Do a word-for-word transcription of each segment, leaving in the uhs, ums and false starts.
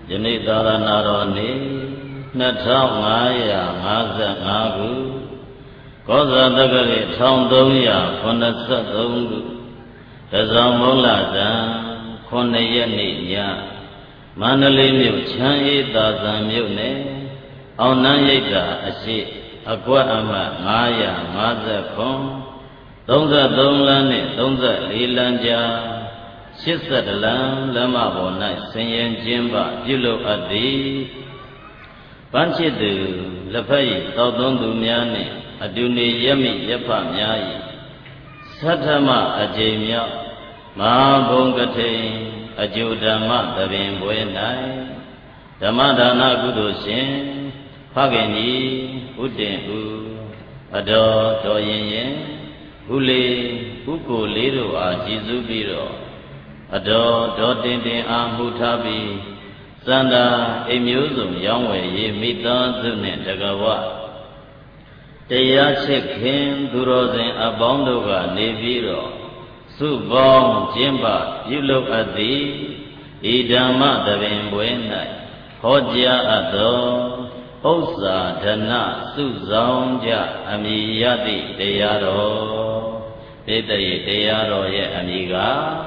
ယနေ့သာသနာတော်နေ့နှစ်ထောင်ငါးရာငါးဆယ်ငါးခုကောဇာတက္ကရာတစ်ထောင်သုံးရာခုနှစ်ဆယ်သုံးခုတဇောင်းမုံလဇန်ခုနှစ်ရက်နေ့ညမန္တလေးမြို့ချမ်းအေးသာဇံမြို့နယ်အောင်နန်းရိပ်သာအရှိအကွက်အမှတ်ငါးရာငါးဆယ်ခုသုံးဆယ်သုံးလမ်းနဲ့သုံးဆယ်လေးလမ်းကြားရှစ်ဆယ်တလမ်းလမ်းမပေါ်၌ဆင်ရင်ကျင်းပပြုလုပ်အပ်သည်ပန်းချစ်သူလက်ဖက်ရည်တောက်သွန်းသူများနှင့်အတူနေရက်မိရက်ဖများ၏သတ္ထမအကြိမ်မြောက်မဟာဘုံကထိန်အကျိုဓမ္မသဘင်ပွဲ၌ဓမ္မဒါနကုသိုလ်ရှင်ဖခင်ကြီးဥတ္တင်ဦးအတော်တော်ရင်ရင်ဦးလေးဥကိုလေးတို့အားကြည်စုပြီးတော့အတော်တော်တင်တင်အားမှုထားပြီးစန္ဒာအိမ်မျိုးစုံရောင်းဝယ်ရေးမိသားစုနှင့်တကဝတရားချစ်ခင်သူတော်စင်အပေါင်းတို့ကနေပြီးတော့စုပေါင်းကျင်းပပြုလုပ်အပ်သည်ဤဓမ္မသဘင်ပွဲ၌ဟောကြားအပ်သောဥစ္စာဓနစုဆောင်ကြအမိယတိတရားတော်ပိဋိတရားတော်ရဲ့အမိက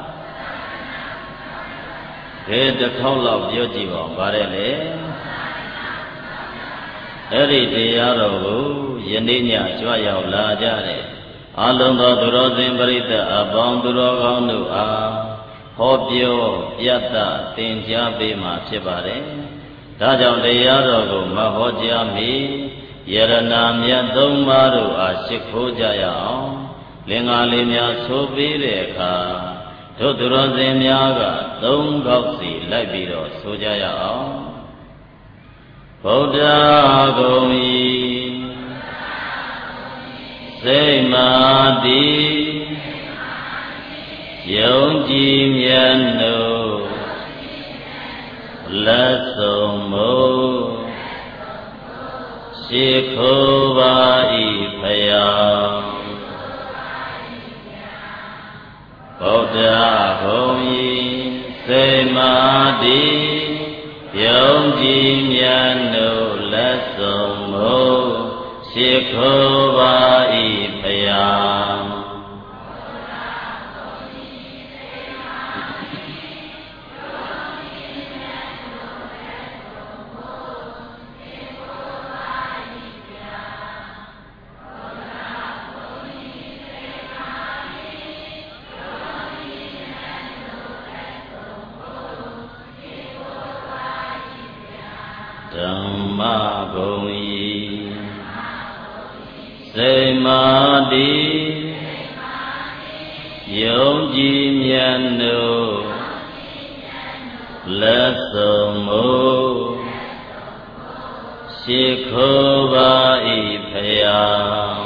ကဲတစ်ခေါက်လောက်ပြောကြည့်ပါဦးဗါတဲ့လေအဲ့ဒီတရားတော်ကိုယနေ့ညကြွရောက်လာကြတဲ့အလုံးသောသူတော်စင်ပရိသတ်အပေါင်းသူတော်ကောင်းတို့အားဟောပြောပြတ်သသင်ကြားပေးမှာဖြစ်ပါတယ်ဒါကြောင့်တရားတော်ကိုမဟောကြားမီယရဏမြတ်သုံးပါးတို့အားရှိခိုးကြရအောင်လင်္ကာလေးများဆိုပြီးတဲ့အခါတို့သူတော်စင်များကသုံးခေါက်စီလိုက်ပြီးတော့ဆိုကြရအောင်ဗုဒ္ဓဂုံဤစိတ်မာတိယုံကြည်မြတ်တို့လက်ဆုံးမို့ရှိခိုးပါ၏ဖယားဗုဒ္ဓဂုံဤစိတ်မာတိယုံကြည်မြတ်တို့လက်ဆုံးမို့ရှိခိုးပါ၏ဖယားဓမ္မဂုံဤစိတ်မာတိယုံကြည်မြတ်တို့လက်ဆုံးမို့ရှိခိုးပါ၏ဖယား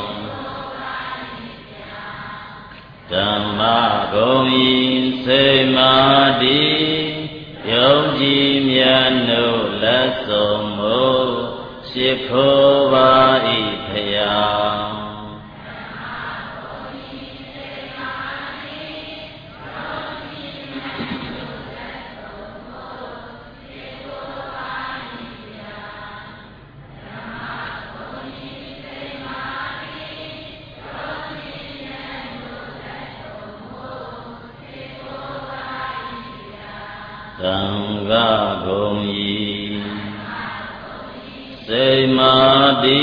ဓမ္မဂုံဤစိတ်မာတိယုံကြည်မြတ်တို့လက်ဆုံးမို့ရှိခိုးပါ၏ဖယားသံဃာဂုံဤစိတ်မာတိ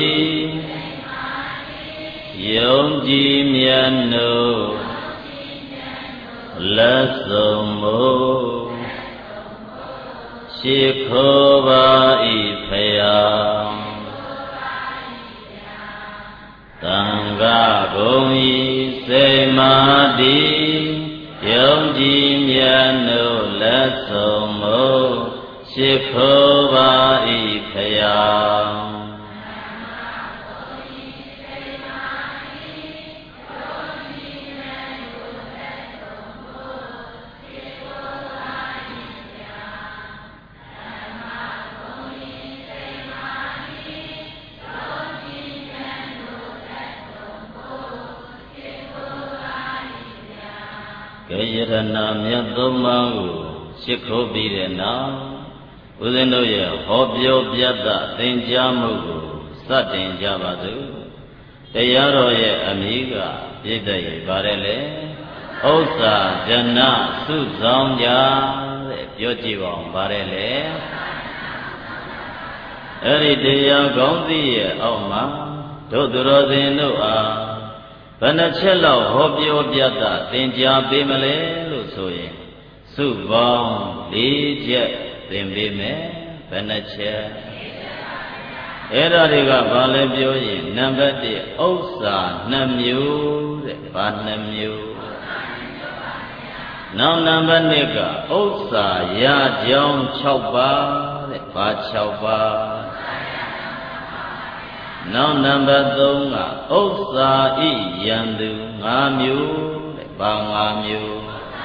ယုံကြည်မြတ်တို့လက်ဆုံးမို့ရှိခိုးပါ၏ဖယားသံဃာဂုံဤစိတ်မာတိယုံကြည်မြတ်တို့လက်ဆုံးမို့ရှိခိုးပါ၏ဖယားကဲယရဏမြတ်သုံးပါးကိုရှိခိုးပြီးတဲ့နောက်ဦးဇင်းတို့ရဲ့ဟောပြောပြတတ်သင်ကြားမှုကိုစတင်ကြပါစို့တရားတော်ရဲ့အမည်ကပြည့်တဲ့ရပါတယ်လေဥစ္စာဇဏစုဆောင်ကြတဲ့ပြောကြည့်ပါဦးပါတယ်လေအဲ့ဒီတရားကောင်းစီရဲ့အောက်မှာတို့သူတော်စင်တို့အားဘယ်နှချက်လောက်ဟောပြောပြတတ်သင်ကြားပေးမလဲလို့ဆိုရင်စုပေါင်း၄ချက်သင်ပေးမယ်ဘယ်နှချက်အဲ့ဒါတွေကဘာလဲပြောရင်နံပါတ်၁ဥစ္စာ၂မျိုးတဲ့ဘာ၂မျိုးနောက်နံပါတ်၂ကဥစ္စာရကြောင်း၆ပါးတဲ့ဘာ၆ပါးနောက်နံပါတ်၃ကဥစ္စာဤယံသူ၅မျိုးတဲ့ဘာ၅မျိုး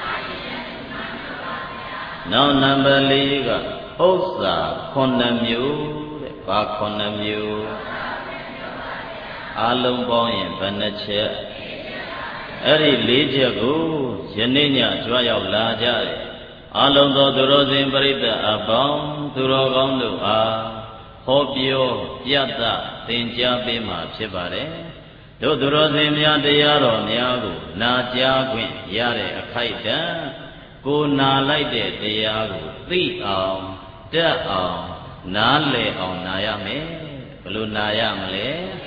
နောက်နံပါတ်၄ကဥစ္စာခုနှစ်မျိုးတဲ့ဘာခုနှစ်မျိုးအလုံးပေါင်းရင်ဘယ်နှချက်အဲ့ဒီ၄ချက်ကိုယနေ့ညကြွရောက်လာကြတယ်အလုံးသောသူတော်စင်ပရိသတ်အပေါင်းသူတော်ကောင်းတို့အားဟောပြောပြတတ်သင်ကြားပေးမှာဖြစ်ပါတယ်တို့သူတော်စင်များတရားတော်များကိုနာကြားခွင့်ရတဲ့အခိုက်အတန့်ကိုနာလိုက်တဲ့တရားကိုသိအောင်တက်အောင်နားလည်အောင်နာရမယ်ဘယ်လိုနာရမလဲ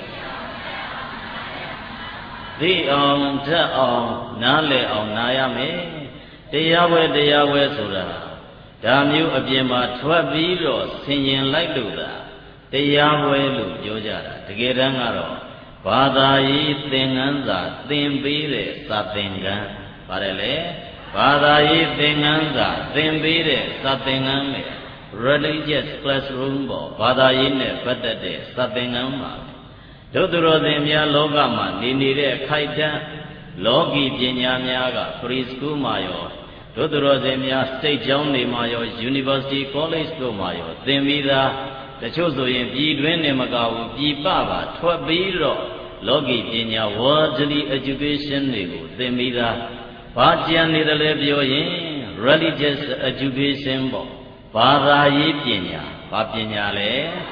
သိအောင်တက်အောင်နားလည်အောင်နာရမယ်တရားဝဲတရားဝဲဆိုတာဒါမျိုးအပြင်မှာထွက်ပြီးတော့ဆင်ရင်လိုက်လို့သာတရားဝဲလို့ပြောကြတာတကယ်တမ်းကတော့ဘာသာရေးသင်္ကန်းစာသင်ပေးတဲ့စာသင်္ကန်းပါတယ်လေဘာသာရေးသင်္ကန်းစာသင်ပေးတဲ့စာသင်္ကန်းပဲ religious classroom ပေါ့ဘာသာရေးနဲ့ပတ်သက်တဲ့စာသင်္ကန်းပါဒုသူတော်စင်များလောကမှာနေနေတဲ့အခိုက်အတန့်လောကီပညာများက free school မှာရောဒုသူတော်စင်များ state ကျောင်းတွေမှာရော university college တို့မှာရောသင်ပြီးသားတချို့ဆိုရင်ပြည်တွင်းနေမကဘူးပြည်ပပါထွက်ပြီးတော့လောကီပညာ worldly education တွေကိုသင်ပြီးသားဘာကြံနေတယ်လဲပြောရင် religious education ပေါ့ဘာသာရေးပညာဘာပညာလဲ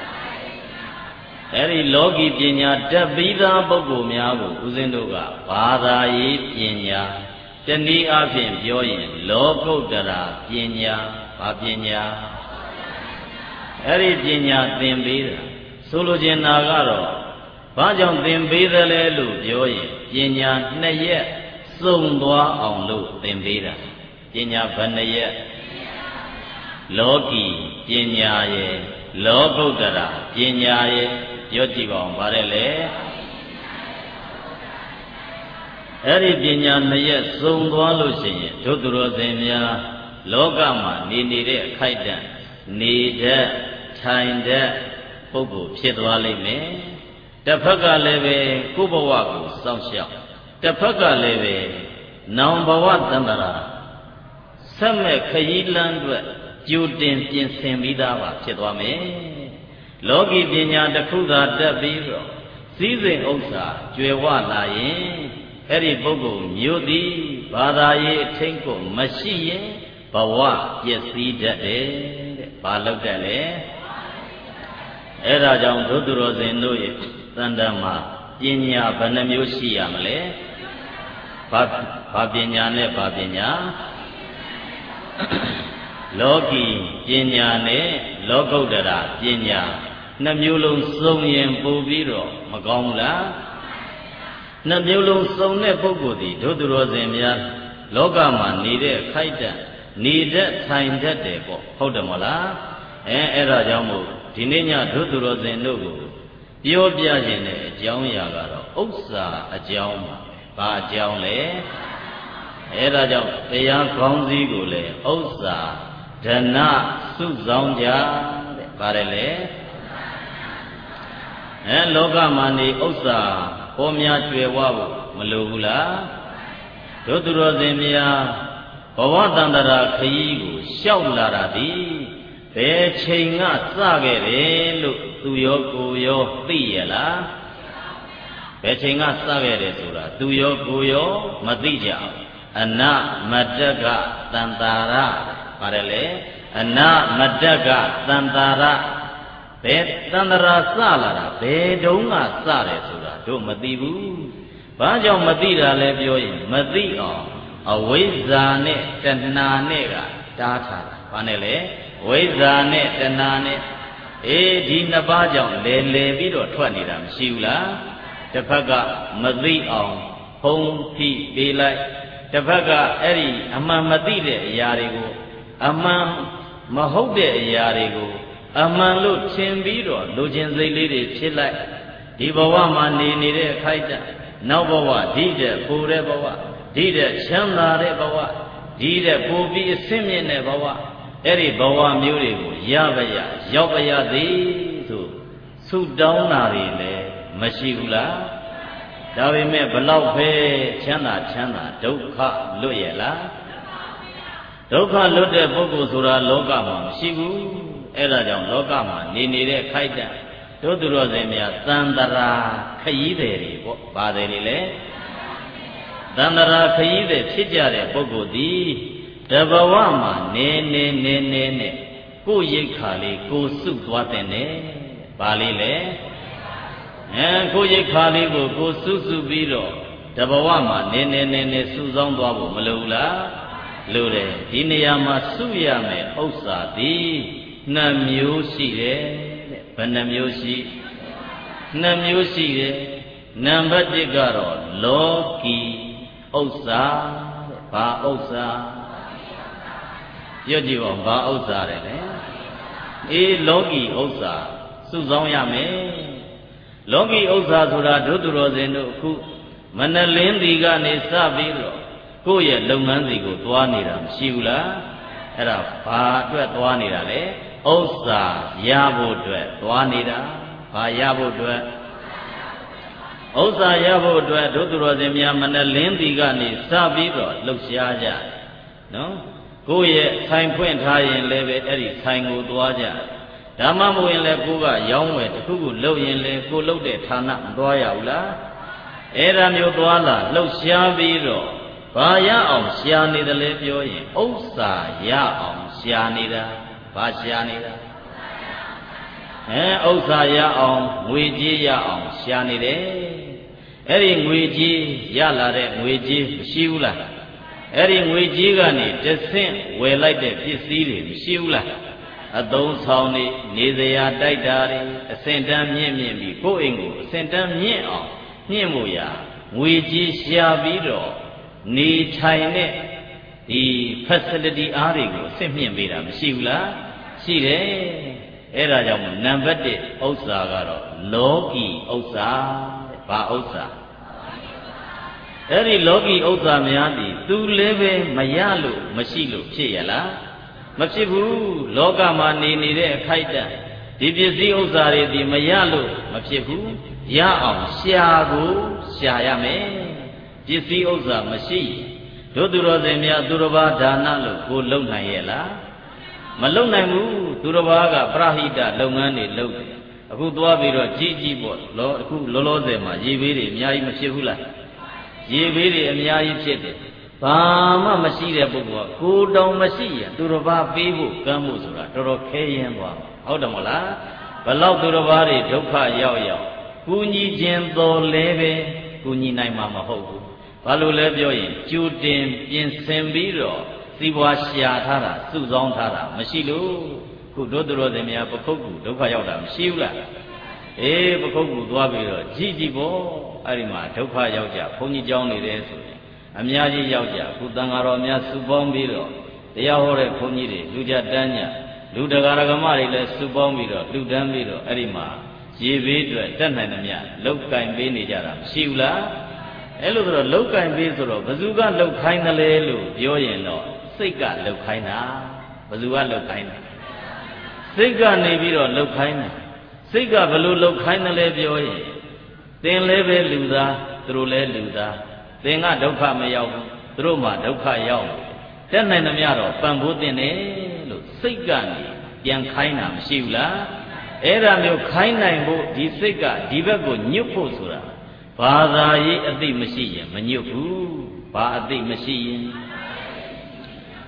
အဲ့ဒီလောကီပညာတက်ပြီးသားပုဂ္ဂိုလ်များကိုဦးဇင်းတို့ကဘာသာရေးပညာတနည်းအားဖြင့်ပြောရင်လောကုတ္တရာပညာဘာပညာအဲ့ဒီပညာသင်ပေးတာဆိုလိုချင်တာကတော့ဘာကြောင့်သင်ပေးသလဲလို့ပြောရင်ပညာနှစ်ရက်စုံသွားအောင်လို့သင်ပေးတာပညာဘယ်နှစ်ရက်လောကီပညာရဲ့လောကုတ္တရာပညာရဲ့ပြောကြည့်ပါဦးဗါတယ်လေအဲ့ဒီပညာနှစ်ရက်စုံသွားလို့ရှိရင်ဒုသူတော်စင်များလောကမှာနေနေတဲ့အခိုက်အတန့်နေတတ်ထိုင်တတ်ပုဂ္ဂိုလ်ဖြစ်သွားလိမ့်မယ်တစ်ဖက်ကလည်းပဲကိုယ်ဘဝကိုစောင့်ရှောက်တစ်ဖက်ကလည်းပဲနောင်ဘဝတန္တရာဆက်မဲ့ခရီးလမ်းအတွက်ကြိုတင်ပြင်ဆင်ပြီးသားပါဖြစ်သွားမယ်လောကီပညာတစ်ခုသာတက်ပြီးတော့စည်းစိမ်ဥစ္စာကျွယ်ဝလာရင်အဲ့ဒီပုဂ္ဂိုလ်မျိုးသည်ဘာသာရေးအထိတ်ကိုမရှိရင်ဘဝပျက်စီးတတ်တယ်တဲ့ဘာလို့တတ်လဲအဲ့ဒါကြောင့်ဒုသူတော်စင်တို့ရဲ့တန်တမ်းမှာပညာဘယ်နှမျိုးရှိရမလဲဘာဘာပညာနဲ့ဘာပညာလောကီပညာနဲ့လောကုတ္တရာပညာနှစ်မျိုးလုံးစုံရင်ပို့ပြီးတော့မကောင်းလားနှစ်မျိုးလုံးစုံတဲ့ပုဂ္ဂိုလ်ဒီဒုသူတော်စင်များလောကမှာနေတဲ့ခိုက်တန့်နေတဲ့ထိုင်တတ်တယ်ပေါ့ဟုတ်တယ်မလားအဲအဲ့ဒါကြောင့်မို့ဒီနေ့ညဒုသူတော်စင်တို့ကိုပြောပြခြင်းတဲ့အကြောင်းအရာကတော့ဥစ္စာအကြောင်းပါဘာအကြောင်းလဲအဲဒါကြောင့်တရားကောင်းစည်းကိုလည်းဥစ္စာဓနစုဆောင်ကြတဲ့ပါတယ်လေအဲလောကမှာနေဥစ္စာပေါ်များကျွယ်ဝဖို့မလိုဘူးလားတို့သူတော်စင်များဘဝတန္တရာခရီးကိုရှောက်လာတာဒီဘယ်ချိန်ကစခဲ့တယ်လို့သူရောကိုရောသိရလားဘယ်ချိန်ကစခဲ့တယ်ဆိုတာသူရောကိုရောမသိကြဘူးအနမတ္တကတန်တာရပါတယ်လေအနာမတ္တကသန္တာရဘယ်သန္တရာစလာတာဘယ်တုန်းကစတယ်ဆိုတာတို့မသိဘူးဘာကြောင့်မသိတာလဲပြောရင်မသိအောင်အဝိဇ္ဇာနဲ့တဏှာနဲ့ကတားထားတာဘာနဲ့လဲဝိဇ္ဇာနဲ့တဏှာနဲ့အေးဒီနှစ်ပါးကြောင့်လဲလဲပြီးတော့ထွက်နေတာမရှိဘူးလားတစ်ဖက်ကမသိအောင်ဖုံးဖိပေးလိုက်တစ်ဖက်ကအဲ့ဒီအမှန်မသိတဲ့အရာတွေကိုအမှန်မဟုတ်တဲ့အရာတွေကိုအမှန်လို့ထင်ပြီးတော့လူချင်းစိတ်လေးတွေဖြစ်လိုက်ဒီဘဝမှာနေနေတဲ့အခိုက်အတန့်နောက်ဘဝဒီတဲ့ပူတဲ့ဘဝဒီတဲ့ချမ်းသာတဲ့ဘဝဒီတဲ့ပူပြီးအဆင့်မြင့်တဲ့ဘဝအဲ့ဒီဘဝမျိုးတွေကိုရပါရရောက်ပါရသည်ဆိုဆုတောင်းတာတွေလည်းမရှိဘူးလားဒါပေမဲ့ဘလောက်ပဲချမ်းသာချမ်းသာဒုက္ခလွတ်ရဲ့လားဒုက္ခလွတ်တဲ့ပုဂ္ဂိုလ်ဆိုတာလောကမှာမရှိဘူးအဲ့ဒါကြောင့်လောကမှာနေနေတဲ့ခိုက်တန့်တို့သူတော်စင်များသန္တရာခရီးသည်တွေပေါ့ပါတယ်လေလေသန္တရာခရီးသည်ဖြစ်ကြတဲ့ပုဂ္ဂိုလ်သည်တဘဝမှာနေနေနေနေနဲ့ကိုယ်ရိတ်ခါလေးကိုစုသွားတဲ့နဲ့ပါလေးလေအဲကိုယ်ရိတ်ခါလေးကိုကိုစုစုပြီးတော့တဘဝမှာနေနေနေနေစုဆောင်းသွားဖို့မလိုဘူးလားလိုတယ်ဒီနေရာမှာစုရမယ်ဥစ္စာသည်နှစ်မျိုးရှိတယ်တဲ့ဘယ်နှမျိုးရှိနှစ်မျိုးရှိတယ်နံပါတ်တစ်ကတော့လောကီဥစ္စာတဲ့ဘာဥစ္စာပြောကြည့်ပါဦးဘာဥစ္စာတဲ့လေအေးလောကီဥစ္စာစုဆောင်းရမယ်လောကီဥစ္စာဆိုတာဒုသူတော်စင်တို့အခုမနလင်းဒီကနေစပြီးတော့ကိုယ့်ရဲ့လုပ်ငန်းစီကိုသွားနေတာမရှိဘူးလားအဲ့ဒါဘာအတွက်သွားနေတာလဲဥစ္စာရဖို့အတွက်သွားနေတာဘာရဖို့အတွက်ဥစ္စာရဖို့အတွက်ဒုသူတော်စင်များမနလင်းဒီကနေစပြီးတော့လှုပ်ရှားကြနော်ကိုယ့်ရဲ့ဆိုင်ဖွင့်ထားရင်လည်းပဲအဲ့ဒီဆိုင်ကိုသွားကြဓမ္မမဝင်လည်းကိုကရောင်းဝယ်တစ်ခုခုလုပ်ရင်လည်းကိုလုပ်တဲ့ဌာနမသွားရဘူးလားအဲ့ဒါမျိုးသွားလာလှုပ်ရှားပြီးတော့ဘာရအောင်ရှာနေတယ်လဲပြောရင်ဥစ္စာရအောင်ရှာနေတာဘာရှာနေတာအဲဥစ္စာရအောင်ငွေကြေးရအောင်ရှာနေတယ်အဲ့ဒီငွေကြေးရလာတဲ့ငွေကြေးမရှိဘူးလားအဲ့ဒီငွေကြေးကနေတဆင့်ဝယ်လိုက်တဲ့ပစ္စည်းတွေမရှိဘူးလားအသုံးဆောင်နေနေစရာတိုက်တာတွေအစင်တန်းမြင့်မြင့်ပြီးကိုယ့်အိမ်ကိုအစင်တန်းမြင့်အောင်မြင့်မှုရာငွေကြေးရှာပြီးတော့နေထိုင်တဲ့ဒီ facility အားတွေကိုအဆင့်မြင့်ပေးတာမရှိဘူးလားရှိတယ်အဲ့ဒါကြောင့်နံပါတ်တစ်ဥစ္စာကတော့လောကီဥစ္စာဘာဥစ္စာအဲ့ဒီလောကီဥစ္စာများသည်သူလည်းပဲမရလို့မရှိလို့ဖြစ်ရလားမဖြစ်ဘူးလောကမှာနေနေတဲ့အခိုက်အတန့်ဒီပစ္စည်းဥစ္စာတွေဒီမရလို့မဖြစ်ဘူးရအောင်ရှာကိုရှာရမယ်ပစ္စည်းဥစ္စာမရှိတို့သူတော်စင်များသူတော်ဘာဒါနလို့ကိုလုံနိုင်ရဲ့လားမလုံနိုင်ဘူးသူတော်ဘာကပရဟိတလုပ်ငန်းတွေလုပ်တယ်အခုသွားပြီးတော့ကြီးကြီးပေါ့လောအခုလောလောဆယ်မှာရေဘေးတွေအများကြီးမဖြစ်ဘူးလားရေဘေးတွေအများကြီးဖြစ်တယ်ဘာမှမရှိတဲ့ပုဂ္ဂိုလ်ကကိုတောင်မရှိရင်သူတော်ဘာပေးဖို့ကမ်းဖို့ဆိုတာတော်တော်ခဲရင်သွားဟုတ်တယ်မဟုတ်လားဘလောက်သူတော်ဘာတွေဒုက္ခရောက်ရောက်ကူညီခြင်းတော်လဲပဲကူညီနိုင်မှာမဟုတ်ဘူးဘာလို့လဲပြောရင်ကြိုတင်ပြင်ဆင်ပြီးတော့စီးပွားရှာထားတာစုဆောင်းထားတာမရှိလို့ခုတို့သူတော်စင်များပခုတ်ကူဒုက္ခရောက်တာမရှိဘူးလားအေးပခုတ်ကူသွားပြီးတော့ကြည်ကြည်ပေါ့အဲ့ဒီမှာဒုက္ခရောက်ကြဘုန်းကြီးကျောင်းနေတယ်ဆိုရင်အများကြီးရောက်ကြခုတန်ဃာတော်များစုပေါင်းပြီးတော့တရားဟောတဲ့ဘုန်းကြီးတွေလူကြတန်းညလူတကာရကမတွေလည်းစုပေါင်းပြီးတော့လူတန်းပြီးတော့အဲ့ဒီမှာရေဘေးအတွက်တက်နိုင်သမျှလောက်ကင်ပေးနေကြတာမရှိဘူးလားအဲ့လိုဆိုတော့လောက်ကင်ပေးဆိုတော့ဘယ်သူကလောက်ခိုင်းတယ်လဲလို့ပြောရင်တော့စိတ်ကလောက်ခိုင်းတာဘယ်သူကလောက်ခိုင်းတာစိတ်ကနေပြီးတော့လောက်ခိုင်းတာစိတ်ကဘယ်လိုလောက်ခိုင်းတယ်လဲပြောရင်သင်လည်းပဲလူသားသူတို့လည်းလူသားသင်ကဒုက္ခမရောက်ဘူးသူတို့မှဒုက္ခရောက်တက်နိုင်သမျှတော့ပံ့ပိုးတင်တယ်လို့စိတ်ကနေပြန်ခိုင်းတာမရှိဘူးလားအဲ့ဒါမျိုးခိုင်းနိုင်ဖို့ဒီစိတ်ကဒီဘက်ကိုညှို့ဖို့ဆိုတာဘာသာရေးအသိမရှိရင်မညှို့ဘူးဘာအသိမရှိရင်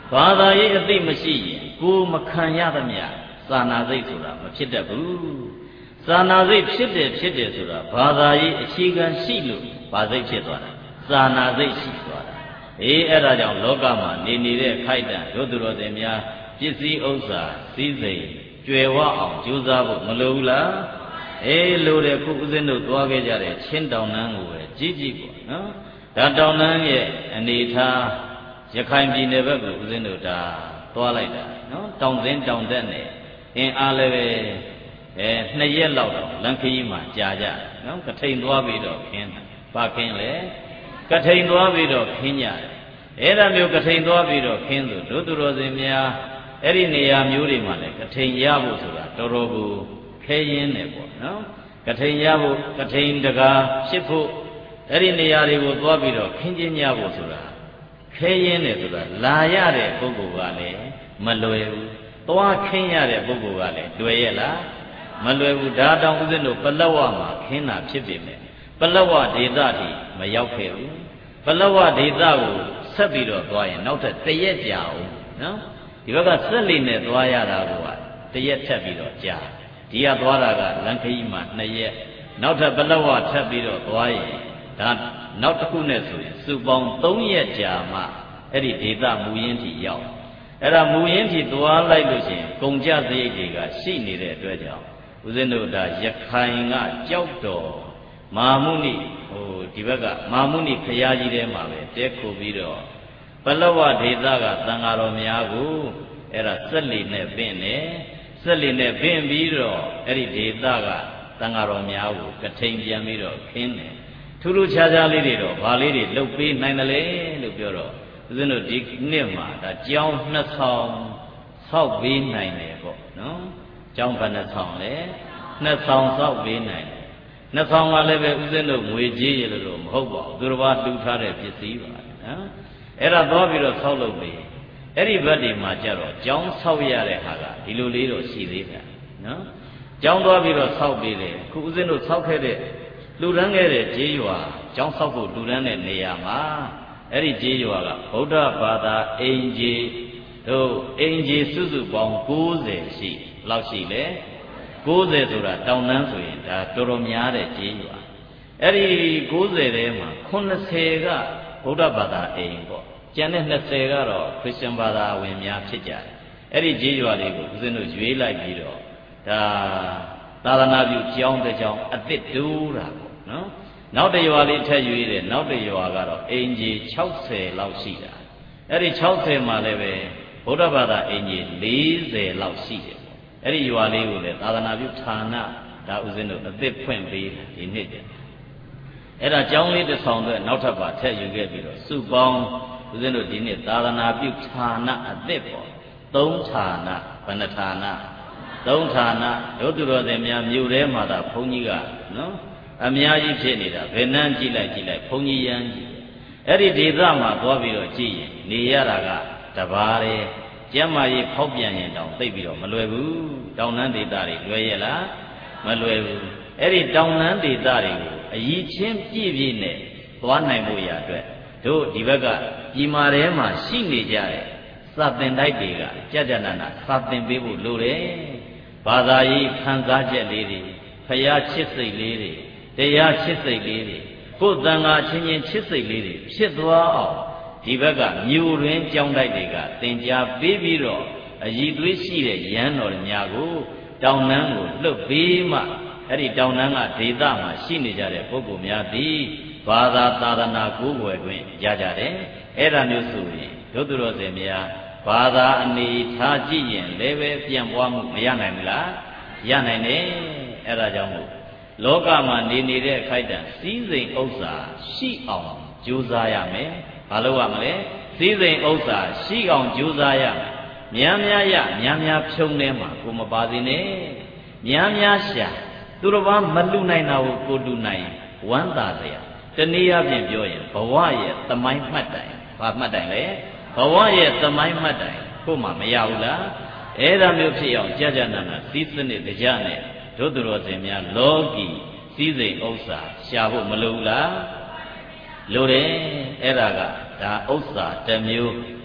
ဘာသာရေးအသိမရှိရင်ကိုမခံရသမျှစာနာစိတ်ဆိုတာမဖြစ်တတ်ဘူးစာနာစိတ်ဖြစ်တယ်ဖြစ်တယ်ဆိုတာဘာသာရေးအခြေခံရှိလို့ဘာစိတ်ဖြစ်သွားတာစာနာစိတ်ရှိသွားတာအေးအဲ့ဒါကြောင့်လောကမှာနေနေတဲ့ခိုက်တံတို့သူတော်စင်များပစ္စည်းဥစ္စာစည်းစိမ်ကြွယ်ဝအောင်ကြိုးစားဖို့မလိုဘူးလားအေးလိုတယ်ခုဦးဇင်းတို့သွားခဲ့ကြတဲ့ချင်းတောင်တန်းကိုပဲကြီးကြီးပေါ့နော်ဒါတောင်တန်းရဲ့အနေထားရခိုင်ပြည်နယ်ဘက်ကိုဦးဇင်းတို့ဒါသွားလိုက်တာနော်တောင်စင်းတောင်တက်နဲ့အင်းအားလည်းပဲအဲနှစ်ရက်လောက်တော့လမ်းခရီးမှာကြာကြနော်ကထိန်သွားပြီးတော့ခင်းတာဘာခင်းလဲကထိန်သွားပြီးတော့ခင်းကြတယ်အဲ့ဒါမျိုးကထိန်သွားပြီးတော့ခင်းသူတို့သူတော်စင်များအဲ့ဒီနေရာမျိုးတွေမှာလည်းကထိန်ရဖို့ဆိုတာတော်တော်ကိုခဲရင်းတယ်ပေါ့နော်ကထိန်ရဖို့ကထိန်တကာဖြစ်ဖို့အဲ့ဒီနေရာတွေကိုသွားပြီးတော့ခင်းကျင်းကြဖို့ဆိုတာခဲရင်းတယ်ဆိုတာလာရတဲ့ပုဂ္ဂိုလ်ကလည်းမလွယ်ဘူးသွားခင်းရတဲ့ပုဂ္ဂိုလ်ကလည်းလွယ်ရဲ့လားမလွယ်ဘူးဒါတောင်ဦးဇင်းတို့ပလဝမှာခင်းတာဖြစ်ပေမဲ့ပလဝဒေသထိမရောက်ခဲ့ဘူးပလဝဒေသကိုဆက်ပြီးတော့သွားရင်နောက်ထပ်တရက်ကြာအောင်နော်ဒီဘက်ကဆက်လိနဲ့သွားရတာကတရက်ထပ်ပြီးတော့ကြာဒီကသွားတာကလမ်းခရီးမှာနှစ်ရက်နောက်ထပ်ပလဝထပ်ပြီးတော့သွားရင်ဒါနောက်တစ်ခုနဲ့ဆိုရင်စုပေါင်းသုံးရက်ကြာမှအဲ့ဒီဒေသမူရင်းထိရောက်အဲ့ဒါမူရင်းထိသွားလိုက်လို့ရှိရင်ကုန်ကြစရိတ်တွေကရှိနေတဲ့အတွက်ကြောင့်ဦးဇင်းတို့ဒါရခိုင်ကကြောက်တော်မာမုနိဟိုဒီဘက်ကမာမုနိဖရာကြီးထဲမှာပဲတဲခိုပြီးတော့ပလဝဒေသကသံဃာတော်များကိုအဲ့ဒါစက်လီနဲ့ပင့်တယ်စက်လီနဲ့ပင့်ပြီးတော့အဲ့ဒီဒေသကသံဃာတော်များကိုကထိန်ပြန်ပြီးတော့ခင်းတယ်ထူးထူးခြားခြားလေးတွေတော့ဘာလေးတွေလှုပ်ပေးနိုင်တယ်လေလို့ပြောတော့ဦးဇင်းတို့ဒီနှစ်မှာဒါကြောင်းနှစ်ဆောင်ဆောက်ပေးနိုင်တယ်ပေါ့နော်ကြောင်းဘယ်နှဆောင်လဲနှစ်ဆောင်ဆောက်ပေးနိုင်တယ်နှစ်ဆောင်ကလည်းပဲဦးဇင်းတို့ငွေကြေးရလို့မဟုတ်ပါဘူးသူတစ်ပါးလှူထားတဲ့ပစ္စည်းပါနော်အဲ့ဒါသွားပြီးတော့ဆောက်လုပ်ပေးအဲ့ဒီဘက်ဒီမှာကြတော့ကြောင်းဆောက်ရတဲ့ဟာကဒီလိုလေးတော့ရှိသေးတယ်နော်ကြောင်းသွားပြီးတော့ဆောက်ပေးတယ်ခုဦးဇင်းတို့ဆောက်ခဲ့တဲ့လှူဒန်းခဲ့တဲ့ကျေးရွာကြောင်းဆောက်ဖို့လှူဒန်းတဲ့နေရာမှာအဲ့ဒီကျေးရွာကဗုဒ္ဓဘာသာအင်ဂျီတို့အင်ဂျီစုစုပေါင်းကိုးဆယ်ရှိလောက်ရှိလေကိုးဆယ်ဆိုတာတောင်တန်းဆိုရင်ဒါတော်တော်များတဲ့ကျေးရွာအဲ့ဒီကိုးဆယ်ထဲမှာခုနှစ်ဆယ်ကဗုဒ္ဓဘာသာအိမ်ပေါ့ကျန်တဲ့နှစ်ဆယ်ကတော့ခရစ်ယာန်ဘာသာဝင်များဖြစ်ကြတယ်အဲ့ဒီကျေးရွာလေးကိုဦးဇင်းတို့ရွေးလိုက်ပြီးတော့ဒါသာသနာပြုကျောင်းတစ်ကျောင်းအသစ်တူးတာပေါ့နော်နောက်တစ်ရွာလေးထက်ရွေးတယ်နောက်တစ်ရွာကတော့အင်ဂျီ၆၀လောက်ရှိတာအဲ့ဒီ၆၀မှာလည်းပဲဗုဒ္ဓဘာသာအင်ဂျီ၄၀လောက်ရှိတယ်ပေါ့အဲ့ဒီရွာလေးကိုလည်းသာသနာပြုဌာနဒါဦးဇင်းတို့အသစ်ဖွင့်ပေးတယ်ဒီနှစ်တည်းအဲ့ဒါကျောင်းလေးတစ်ဆောင်အတွက်နောက်ထပ်ပါထည့်ယူခဲ့ပြီးတော့စုပေါင်းဦးဇင်းတို့ဒီနေ့သာသနာပြုဌာနအသစ်ပေါ့သုံးဌာနဘယ်နှဌာနသုံးဌာနတို့သူတော်စင်များမြို့ထဲမှာသာဘုန်းကြီးကနော်အများကြီးဖြစ်နေတာဘယ်နှမ်းကြည့်လိုက်ကြည့်လိုက်ဘုန်းကြီးရမ်းကြည့်အဲ့ဒီဒေသမှာသွားပြီးတော့ကြည့်ရင်နေရတာကတပါးတယ်ကျမ်းမာရေးဖောက်ပြန်ရင်တောင်သိပြီးတော့မလွယ်ဘူးတောင်တန်းဒေသတွေလွယ်ရဲ့လားမလွယ်ဘူးအဲ့ဒီတောင်တန်းဒေသတွေကိုအည်ချင်းပြည့်ပြည့်နဲ့သွားနိုင်ဖို့ရအတွက်တို့ဒီဘက်ကပြည်မာထဲမှာရှိနေကြတဲ့စာသင်တိုက်တွေကကြကြနာနာစာသင်ပေးဖို့လိုတယ်ဘာသာရေးခံစားချက်လေးတွေဖရာချစ်စိတ်လေးတွေတရားချစ်စိတ်လေးတွေကိုယ်တန်ခါချင်းချင်းချစ်စိတ်လေးတွေဖြစ်သွားအောင်ဒီဘက်ကမြို့တွင်ကြောင်းတိုက်တွေကသင်ကြားပေးပြီးတော့အည်သွေးရှိတဲ့ရဟန်းတော်များကိုတောင်တန်းကိုလွတ်ပေးမှအဲ့ဒီတောင်တန်းကဒေသမှာရှိနေကြတဲ့ပုဂ္ဂိုလ်များသည်ဘာသာသာသနာကိုးကွယ်တွင်ရကြတယ်အဲ့ဒါမျိုးဆိုရင်တို့သူတော်စင်များဘာသာအနေထားကြည့်ရင်လည်းပဲပြန်ပွားမှုမရနိုင်ဘူးလားရနိုင်တယ်အဲ့ဒါကြောင့်မို့လောကမှာနေနေတဲ့အခိုက်အတန့်စည်းစိမ်ဥစ္စာရှိအောင်ကြိုးစားရမယ်ဘာလို့ရမလဲစည်းစိမ်ဥစ္စာရှိအောင်ကြိုးစားရမယ်များများရများများဖြုံနေမှာကိုမပါသေးနဲ့များများရှာသူတော်ဘာမလူနိုင်တာကိုကိုလူနိုင်ဝမ်းသာစရာတနည်းအားဖြင့်ပြောရင်ဘဝရဲ့သမိုင်းမှတ်တိုင်ဘာမှတ်တိုင်လဲဘဝရဲ့သမိုင်းမှတ်တိုင်ကိုမှမရဘူးလားအဲ့ဒါမျိုးဖြစ်အောင်ကြာကြာနာနာစည်းစနစ်တရားနဲ့တို့သူတော်စင်များလောကီစည်းစိမ်ဥစ္စာရှာဖို့မလိုဘူးလားလိုတယ်အဲ့ဒါကဒါဥစ္စာတစ်မျိုး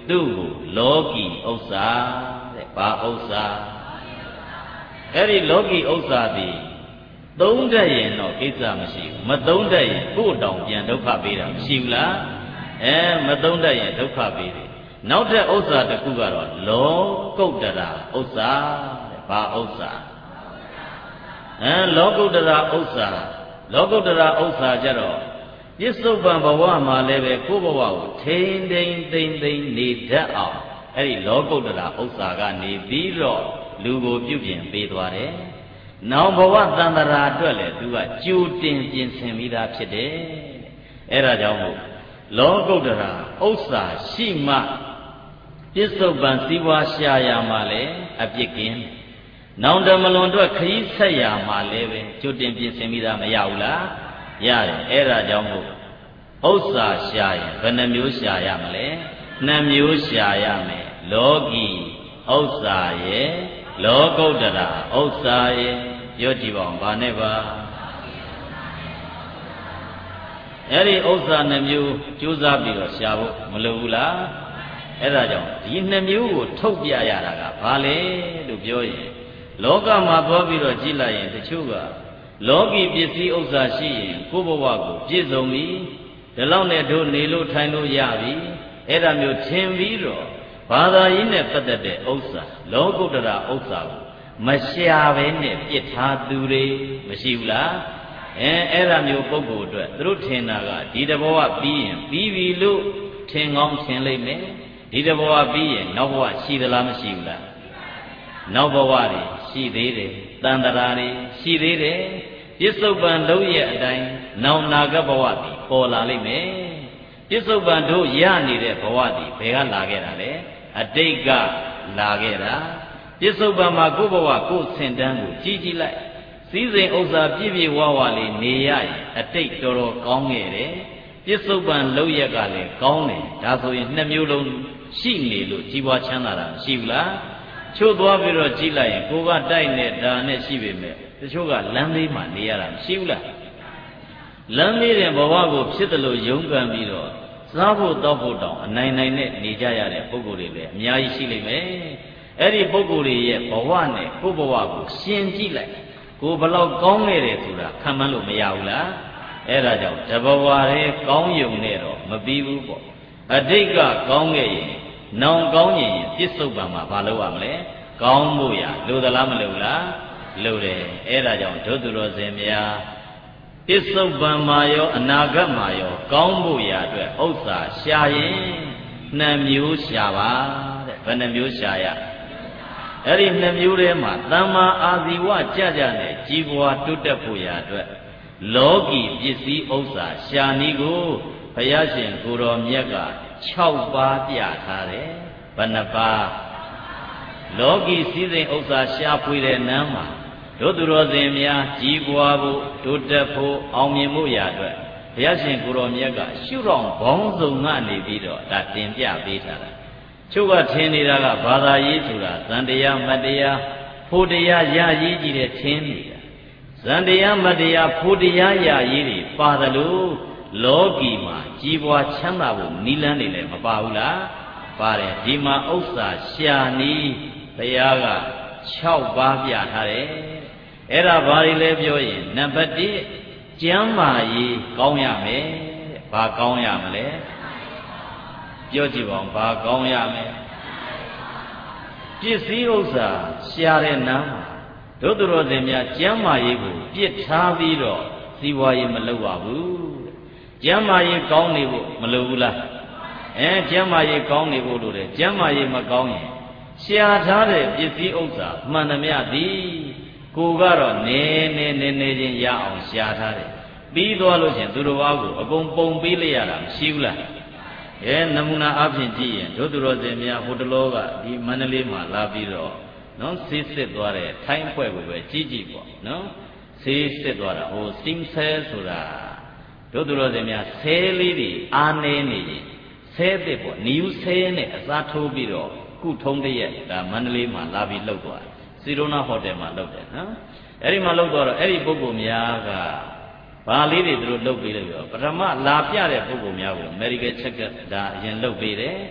သူ့ကိုလောကီဥစ္စာတဲ့ဘာဥစ္စာအဲ့ဒီလောကီဥစ္စာသည်သုံးတတ်ရင်တော့ကိစ္စမရှိဘူးမသုံးတတ်ရင်ကိုယ်တောင်ပြန်ဒုက္ခပေးတာမရှိဘူးလားအဲမသုံးတတ်ရင်ဒုက္ခပေးတယ်နောက်တဲ့ဥစ္စာတစ်ခုကတော့လောကုတ္တရာဥစ္စာတဲ့ဘာဥစ္စာအဲလောကုတ္တရာဥစ္စာလောကုတ္တရာဥစ္စာကြတော့ပြစ္ဆုတ်ပံဘဝမှာလည်းပဲကိုယ့်ဘဝကိုထိန်ထိန်သိမ့်သိမ့်နေတတ်အောင်အဲ့ဒီလောကုတ္တရာဥစ္စာကနေပြီးတော့လူကိုပြုပြင်ပေးသွားတယ်။နောင်ဘဝတန်တရာအတွက်လည်းသူကကြိုတင်ပြင်ဆင်ပြီးသားဖြစ်တယ်။အဲ့ဒါကြောင့်မို့လောကုတ္တရာဥစ္စာရှိမှပြစ္ဆုတ်ပံစည်းဝါးရှာရမှာလည်းအပြစ်ကင်းနောင်တမလွန်အတွက်ခရီးဆက်ရမှာလည်းပဲကြိုတင်ပြင်ဆင်ပြီးသားမရဘူးလားရတယ်အဲ့ဒါကြောင့်မို့ဥစ္စာရှာရင်ဘယ်နှမျိုးရှာရမလဲနှစ်မျိုးရှာရမယ်လောကီဥစ္စာရဲ့လောကုတ္တရာဥစ္စာရဲ့ပြောကြည့်ပါဦးဗာနဲ့ပါအဲ့ဒီဥစ္စာနှစ်မျိုးကြိုးစားပြီးတော့ရှာဖို့မလိုဘူးလားအဲ့ဒါကြောင့်ဒီနှစ်မျိုးကိုထုတ်ပြရတာကဘာလဲလို့ပြောရင်လောကမှာသွားပြီးတော့ကြည့်လိုက်ရင်တချို့ကလောကီပစ္စည်းဥစ္စာရှိရင်ကိုယ့်ဘဝကိုပြည့်စုံပြီဒီလောက်နဲ့တို့နေလို့ထိုင်လို့ရပြီအဲ့ဒါမျိုးထင်ပြီးတော့ဘာသာရေးနဲ့ပတ်သက်တဲ့ဥစ္စာလောကုတ္တရာဥစ္စာကိုမရှာဘဲနဲ့ပြစ်ထားသူတွေမရှိဘူးလားအဲအဲ့ဒါမျိုးပုဂ္ဂိုလ်အတွက်သူတို့ထင်တာကဒီတဘောကပြီးရင်ပြီးပြီလို့ထင်ကောင်းထင်လိမ့်မယ်ဒီတဘောကပြီးရင်နောက်ဘဝရှိသလားမရှိဘူးလားနောက်ဘဝတွေရှိသေးတယ်တန်တရာတွေရှိသေးတယ်ပြစ္ဆုတ်ပံလုံးရဲ့အတိုင်းနောင်နာဂတ်ဘဝတည်ပေါ်လာလိမ့်မယ်ပြစ္ဆုတ်ပံတို့ရနေတဲ့ဘဝတည်ဘယ်ကလာခဲ့တာလဲအတိတ်ကလာခဲ့တာပြစ္ဆုတ်ပံမှာကိုယ့်ဘဝကိုယ်ဆင်တန်းကိုကြီးကြီးလိုက်စည်းစိမ်ဥစ္စာပြည့်ပြည့်ဝဝလေးနေရရင်အတိတ်တော်တော်ကောင်းခဲ့တယ်ပြစ္ဆုတ်ပံလုံးရက်ကလည်းကောင်းတယ်ဒါဆိုရင်နှစ်မျိုးလုံးရှိနေလို့ကြီးပွားချမ်းသာတာမရှိဘူးလားချို့သွားပြီးတော့ကြည့်လိုက်ရင်ကိုကတိုက်နေတာနဲ့ရှိပေမဲ့တချို့ကလမ်းလေးမှာနေရတာမရှိဘူးလားလမ်းလေးတဲ့ဘဝကိုဖြစ်တယ်လို့ယုံကြံပြီးတော့စားဖို့တောက်ဖို့တောင်အနိုင်နိုင်နဲ့နေကြရတဲ့ပုဂ္ဂိုလ်တွေလည်းအများကြီးရှိလိမ့်မယ်အဲ့ဒီပုဂ္ဂိုလ်တွေရဲ့ဘဝနဲ့ကိုယ့်ဘဝကိုရှင်ကြည့်လိုက်ကိုဘလောက်ကောင်းခဲ့တယ်ဆိုတာခံမှန်းလို့မရဘူးလားအဲ့ဒါကြောင့်တဘဝတည်းကောင်းယုံနဲ့တော့မပြီးဘူးပေါ့အတိတ်ကကောင်းခဲ့ရင်နောင်ကောင်းရင်ပြစ္ဆုတ်ပံမှာဘာလုပ်ရမလဲကောင်းမှုရလိုသလားမလိုလားလိုတယ်အဲ့ဒါကြောင့်ဒုသူတော်စင်များပြစ္ဆုတ်ပံမှာရောအနာဂတ်မှာရောကောင်းမှုရအတွက်ဥစ္စာရှာရင်နှစ်မျိုးရှာပါတဲ့ဘယ်နှမျိုးရှာရအဲ့ဒီနှစ်မျိုးထဲမှာသမ္မာအာဇီဝကြကြနဲ့ကြီးပွားတိုးတက်ဖို့ရအတွက်လောကီပစ္စည်းဥစ္စာရှာနည်းကိုဘုရားရှင်ကိုယ်တော်မြတ်က၆ပါးပြထားတယ်ဘယ်နှပါးလောကီစည်းစိမ်ဥစ္စာရှာဖွေတဲ့နမ်းမှာတို့သူတော်စင်များကြီးပွားဖို့တိုးတက်ဖို့အောင်မြင်ဖို့ရာအတွက်ဘုရားရှင်ကိုယ်တော်မြတ်ကရှုထောင့်ဘောင်းစုံကနေပြီးတော့ဒါတင်ပြပေးထားတာချုပ်ကထင်နေတာကဘာသာရေးဆိုတာဇန်တရားမတရားဖို့တရားရရေးကြီးတဲ့ထင်နေတာဇန်တရားမတရားဖို့တရားရရေးတွေပါတယ်လို့လောကီမှာကြီးပွားချမ်းသာဖို့နိလန်းနေလည်းမပါဘူးလားပါတယ်ဒီမှာဥစ္စာရှာနီးဘုရားက၆ပါးပြထားတယ်အဲ့ဒါဘာတွေလဲပြောရင်နံပါတ်၁ကျမ်းမာရေးကောင်းရမယ်ဘာကောင်းရမလဲပြောကြည့်ပါဦးဘာကောင်းရမယ်ပစ္စည်းဥစ္စာရှာတဲ့နားမှာတို့သူတော်စင်များကျမ်းမာရေးကိုပြစ်ထားပြီးတော့စီဝါရေးမလုပ်ရဘူးကျမ်းမာရေးကောင်းနေဖို့မလိုဘူးလားအဲကျမ်းမာရေးကောင်းနေဖို့လိုတယ်ကျမ်းမာရေးမကောင်းရင်ရှာထားတဲ့ပစ္စည်းဥစ္စာမှန်သမျှသည်ကိုကတော့နေနေနေနေချင်းရအောင်ရှာထားတယ်ပြီးသွားလို့ချင်းသူတော်ဘာကိုအကုန်ပုံပေးလိုက်ရတာမရှိဘူးလားအဲနမူနာအဖြစ်ကြည့်ရင်တို့သူတော်စင်များဟိုတလောကဒီမန္တလေးမှာလာပြီးတော့နော်ဆေးစစ်သွားတဲ့ထိုင်းဖွဲ့ကိုပဲကြည့်ကြည့်ပေါ့နော်ဆေးစစ်သွားတာဟိုစင်းဆဲဆိုတာတို့သူတော်စင်များဆဲလေးတွေအားနေနေရင်ဆဲသစ်ပေါ့နီယူဆဲနဲ့အစားထိုးပြီးတော့ကုထုံးတရက်ဒါမန္တလေးမှာလာပြီးလှုပ်သွားတယ်စီရိုနာဟိုတယ်မှာလှုပ်တယ်နော်အဲ့ဒီမှာလှုပ်သွားတော့အဲ့ဒီပုဂ္ဂိုလ်များကဘာလေးတွေသူတို့လှုပ်ပေးလို့ပြောပထမလာပြတဲ့ပုဂ္ဂိုလ်များကို medical check ဒါအရင်လှုပ်ပေးတယ်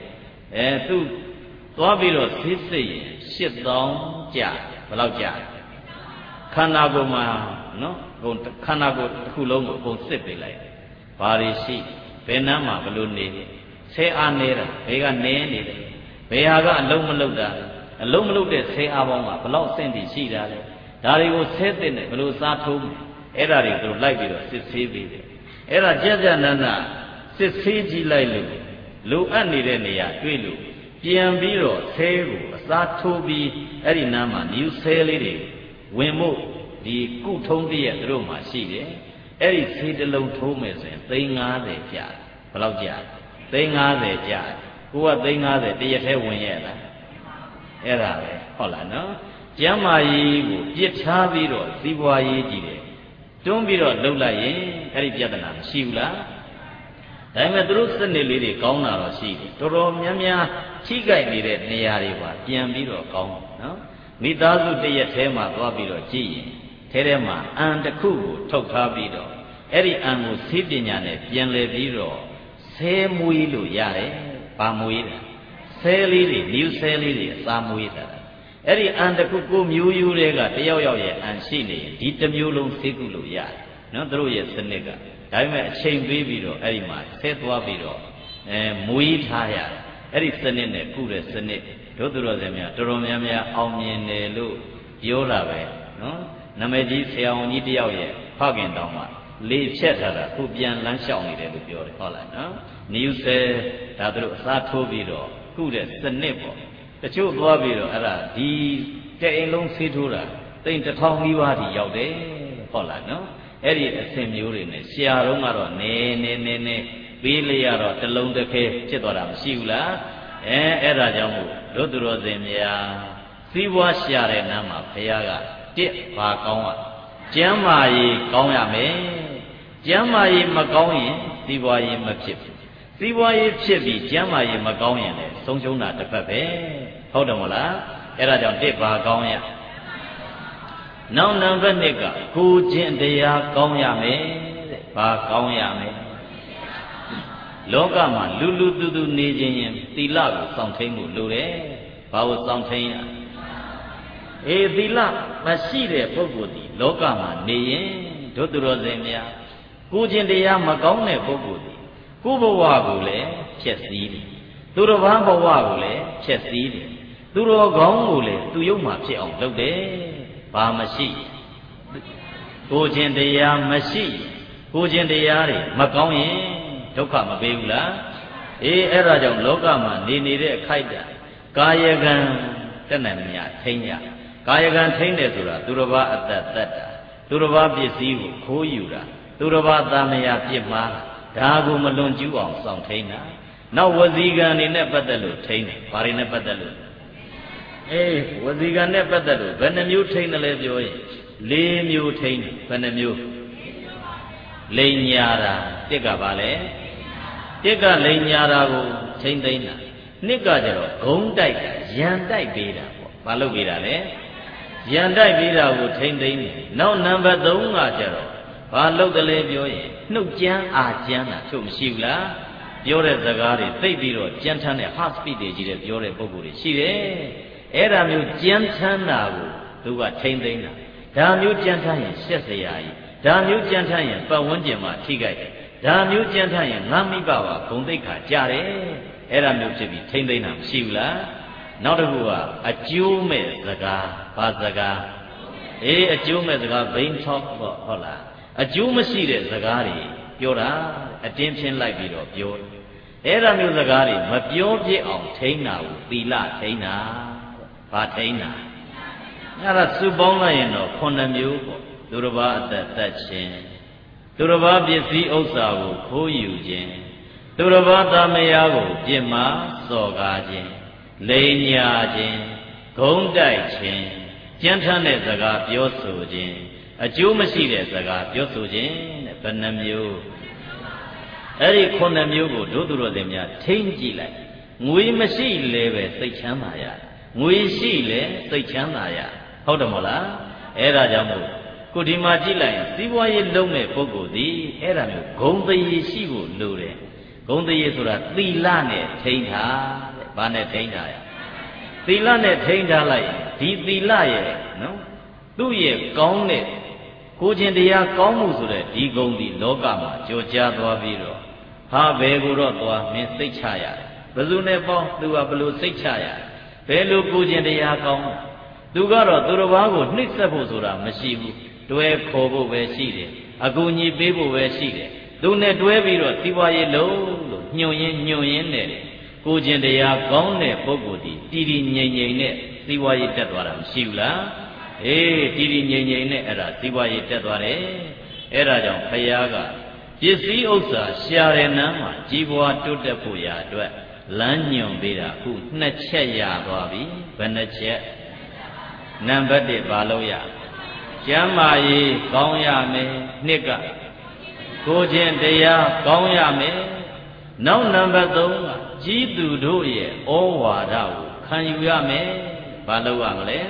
အဲသူသွားပြီးတော့ဆေးစစ်ရင်ရှစ်သောင်းကြဘယ်လောက်ကြခန္ဓာကိုယ်မှာနော်ဟိုခန္ဓာကိုယ်တစ်ခုလုံးကိုအကုန်စစ်ပေးလိုက်ဘာတွေရှိဘယ်နှမ်းမှာဘယ်လိုနေဆဲအားနေတာဘယ်ကနေနေတယ်ဘယ်ဟာကအလုံးမလုံးတာအလုံးမလုံးတဲ့ဆဲအားပေါင်းကဘယ်လောက်အဆင့်တည်ရှိတာလဲဒါတွေကိုဆဲတဲ့နဲ့ဘယ်လိုစားထိုးအဲ့ဒါတွေသူလိုက်ပြီးတော့စစ်ဆေးပေးတယ်အဲ့ဒါကြကြနန်းနာစစ်ဆေးကြည့်လိုက်လို့လိုအပ်နေတဲ့နေရာတွေ့လို့ပြန်ပြီးတော့ဆဲကိုအစားထိုးပြီးအဲ့ဒီနားမှာ new cell လေးတွေဝင်မှုဒီကုထုံးတည်းရဲ့သူတို့မှာရှိတယ်အဲ့ဒီဆေးတစ်လုံးထိုးမယ်ဆိုရင်သိန်း၅၀ကျတယ်ဘယ်လောက်ကျသိန်း၅၀ကျတယ်ကိုကသိန်း၅၀တရက်ထဲဝင်ရဲ့လားအဲ့ဒါပဲဟုတ်လားနော်ကျမ်းမာရေးကိုပြစ်ထားပြီးတော့စီးပွားရေးကြည့်တယ်တွန်းပြီးတော့လှုပ်လိုက်ရင်အဲ့ဒီပြဿနာမရှိဘူးလားဒါပေမဲ့သူတို့စနစ်လေးတွေကောင်းတာတော့ရှိတယ်တော်တော်များများထိကြိုက်နေတဲ့နေရာတွေပါပြန်ပြီးတော့ကောင်းနော်မိသားစုတရက်ထဲမှာသွားပြီးတော့ကြည့်ရင်ထဲထဲမှာအံတစ်ခုကိုထုတ်ထားပြီးတော့အဲ့ဒီအံကိုဆေးပညာနဲ့ပြန်လည်ပြီးတော့ဆဲမွေးလို့ရတယ်။ဘာမွေးတာဆဲလေးတွေ new cell လေးတွေအစာမွေးတာအဲ့ဒီအံတစ်ခုကိုမျိုးရိုးတွေကတယောက်ယောက်ရဲ့အံရှိနေရင်ဒီတစ်မျိုးလုံးဆေးကုလို့ရတယ်နော်သူတို့ရဲ့စနစ်ကဒါပေမဲ့အချိန်ပေးပြီးတော့အဲ့ဒီမှာဆဲသွားပြီးတော့အဲမွေးထားရတယ်အဲ့ဒီစနစ်နဲ့ကုတဲ့စနစ်တို့သူတော်စင်များတော်တော်များများအောင်မြင်တယ်လို့ပြောတာပဲနော်နာမည်ကြီးဆရာဝန်ကြီးတယောက်ရဲ့ဖခင်တောင်းမှလေဖြတ်ထားတာခုပြန်လမ်းလျှောက်နေတယ်လို့ပြောတယ်ဟုတ်လားနော် new cell ဒါသူတို့အစားထိုးပြီးတော့ကုတဲ့စနစ်ပေါ့တချို့သွားပြီးတော့အဲ့ဒါဒီတဲ့အိမ်လုံးဆေးထိုးတာတိမ်တစ်ထောင်နီးပါးထိရောက်တယ်ဟုတ်လားနော်အဲ့ဒီအဆင့်မျိုးတွေနဲ့ဆရာတော်ကတော့နဲနဲနဲနဲပေးလိုက်ရတော့တလုံးတစ်ခဲဖြစ်သွားတာမရှိဘူးလားအဲအဲ့ဒါကြောင့်မို့တို့သူတော်စင်များစီးပွားရှာတဲ့နားမှာဘုရားကတစ်ဘာကောင်းอ่ะကျမ်းမာရေးကောင်းရမယ်ကျမ်းမာရေးမကောင်းရင်စီးပွားရေးမဖြစ်ဘူးစီးပွားရေးဖြစ်ပြီးကျမ်းမာရေးမကောင်းရင်လည်းဆုံးရှုံးတာတစ်ဖက်ပဲဟုတ်တယ်မဟုတ်လားအဲ့ဒါကြောင့်တစ်ဘာကောင်းရနောက်နံပါတ်နှစ်ကကိုကျင့်တရားကောင်းရမယ်တဲ့ဘာကောင်းရမယ်လောကမှာလူလူတူတူနေခြင်းရင်သီလကိုစောင့်ထိန်မှုလိုတယ်ဘာကိုစောင့်ထိန်ရအေးသီလမရှိတဲ့ပုဂ္ဂိုလ်ဒီလောကမှာနေရင်တို့သူတော်စင်များကိုကျင့်တရားမကောင်းတဲ့ပုဂ္ဂိုလ်ဒီကိုဘဝကိုလည်းဖျက်ဆီးတယ်သူတော်ဘာဘဝကိုလည်းဖျက်ဆီးတယ်သူတော်ကောင်းကိုလည်းသူယုံမှဖြစ်အောင်လုပ်တယ်ဘာမရှိကိုကျင့်တရားမရှိကိုကျင့်တရားတွေမကောင်းရင်ဒုက္ခမပေးဘူးလားအေးအဲ့ဒါကြောင့်လောကမှာနေနေတဲ့အခိုက်အတန့်ကာယကံတက်နိုင်မြတ်ထိန်းရကာယကံထိန်းတယ်ဆိုတာသူတော်ဘာအတ္တတတ်တာသူတော်ဘာပစ္စည်းကိုခိုးယူတာသူတော်ဘာသာမယာပြစ်မှားတာဒါကိုမလွန်ကျူးအောင်စောင့်ထိန်းတာနောက်ဝစီကံနေနဲ့ပတ်သက်လို့ထိန်းတယ်ဘာတွေနဲ့ပတ်သက်လို့အေးဝစီကံနဲ့ပတ်သက်လို့ဘယ်နှမျိုးထိန်းတယ်လဲပြောရင်လေးမျိုးထိန်းတယ်ဘယ်နှမျိုးလိန်ညာတာတစ်ကပါလဲတစ်ကလိန်ညာတာကိုထိန်းသိမ်းတာနှစ်ကကြတော့ဂုံတိုက်တာရန်တိုက်ပေးတာပေါ့ဘာလုပ်ပေးတာလဲရန်တိုက်ပေးတာကိုထိန်းသိမ်းတယ်နောက်နံပါတ်သုံးကကြတော့ဘာလုပ်တယ်လဲပြောရင်နှုတ်ကြမ်းအာကြမ်းတာချုပ်မရှိဘူးလားပြောတဲ့စကားတွေသိပြီးတော့ကြမ်းထမ်းတဲ့ heart speed တွေကြီးတဲ့ပြောတဲ့ပုံကိုယ်တွေရှိတယ်အဲ့ဒါမျိုးကြမ်းထမ်းတာကိုသူကထိန်းသိမ်းတာဒါမျိုးကြမ်းထမ်းရင်ရှက်စရာကြီးဒါမျိုးကြမ်းထမ်းရင်ပတ်ဝန်းကျင်မှာထိခိုက်တယ်ဒါမျိုးကြမ်းထမ်းရင်ငါမိဘပါဂုံတိတ်ခါကြတယ်အဲ့ဒါမျိုးဖြစ်ပြီးထိမ့်သိမ့်တာမရှိဘူးလားနောက်တစ်ခုကအကျိုးမဲ့စကားဘာစကားအေးအကျိုးမဲ့စကားဘိန်းထောက်ပေါ့ဟုတ်လားအကျိုးမရှိတဲ့စကားတွေပြောတာအတင်းဖြင်းလိုက်ပြီးတော့ပြောအဲ့ဒါမျိုးစကားတွေမပြောပြစ်အောင်ထိန်းတာကိုသီလထိန်းတာဘာထိန်းတာအဲ့ဒါစုပေါင်းလိုက်ရင်တော့ခုနှစ်မျိုးပေါ့သူတစ်ပါးအသက်သက်ခြင်းသူတစ်ပါးပစ္စည်းဥစ္စာကိုခိုးယူခြင်းသူတစ်ပါးသားမယားကိုပြစ်မှားစော်ကားခြင်းလိန်ညာခြင်းဂုံးတိုက်ခြင်းကြမ်းထမ်းတဲ့စကားပြောဆိုခြင်းအကျိုးမရှိတဲ့စကားပြောဆိုခြင်းတဲ့ဘယ်နှမျိုးအဲ့ဒီခုနှစ်မျိုးကိုတို့သူတော်စင်များထိမ့်ကြည့်လိုက်ငွေမရှိလဲပဲစိတ်ချမ်းသာရငွေရှိလဲစိတ်ချမ်းသာရဟုတ်တယ်မဟုတ်လားအဲ့ဒါကြောင့်မို့ကိုဒီမှာကြည့်လိုက်ရင်စီးပွားရေးလုံးမဲ့ပုဂ္ဂိုလ်ဒီအဲ့ဒါမျိုးဂုံတရေရှိဖို့လိုတယ်ဂုံတရေဆိုတာသီလနဲ့ထိန်းတာတဲ့ဘာဘာနဲ့ထိန်းထားရသီလနဲ့ထိန်းထားလိုက်ဒီသီလရဲ့နော်သူ့ရဲ့ကောင်းတဲ့ကိုခြင်းတရားကောင်းမှုဆိုတဲ့ဒီဂုဏ်ဒီလောကမှာကြော်ကြားသွားပြီးတော့ဟာဘယ်ကိုတော့သွားမင်းစိတ်ချရတယ်ဘယ်သူနဲ့ပေါင်းသူကဘယ်လိုစိတ်ချရတယ်ဘယ်လိုကိုခြင်းတရားကောင်းသူကတော့သူတစ်ပါးကိုနှိမ့်ဆက်ဖို့ဆိုတာမရှိဘူးတွဲခေါ်ဖို့ပဲရှိတယ်အကူအညီပေးဖို့ပဲရှိတယ်သူနဲ့တွဲပြီးတော့စီးပွားရေးလုံးလို့ညှို့ရင်းညှို့ရင်းနဲ့ကိုခြင်းတရားကောင်းတဲ့ပုဂ္ဂိုလ်ဒီတည်တည်ငြိမ်ငြိမ်နဲ့စီးပွားရေးတက်သွားတာမရှိဘူးလားအေးတည်တည်ငြိမ်ငြိမ်နဲ့အဲ့ဒါစီးပွားရေးတက်သွားတယ်အဲ့ဒါကြောင့်ဘုရားကပစ္စည်းဥစ္စာရှာရနမ်းမှာကြီးပွားတိုးတက်ဖို့ရာအတွက်လမ်းညွှန်ပေးတာအခုနှစ်ချက်ရသွားပြီဘယ်နှချက်နံပါတ်တစ်ဘာလို့ရကျမ်းမာရေးကောင်းရမယ်နှစ်ကကိုခြင်းတရားကောင်းရမယ်နောက်နံပါတ်သုံးကကြီးသူတို့ရဲ့ဩဝါဒကိုခံယူရမယ်ဘာလို့ရမလဲ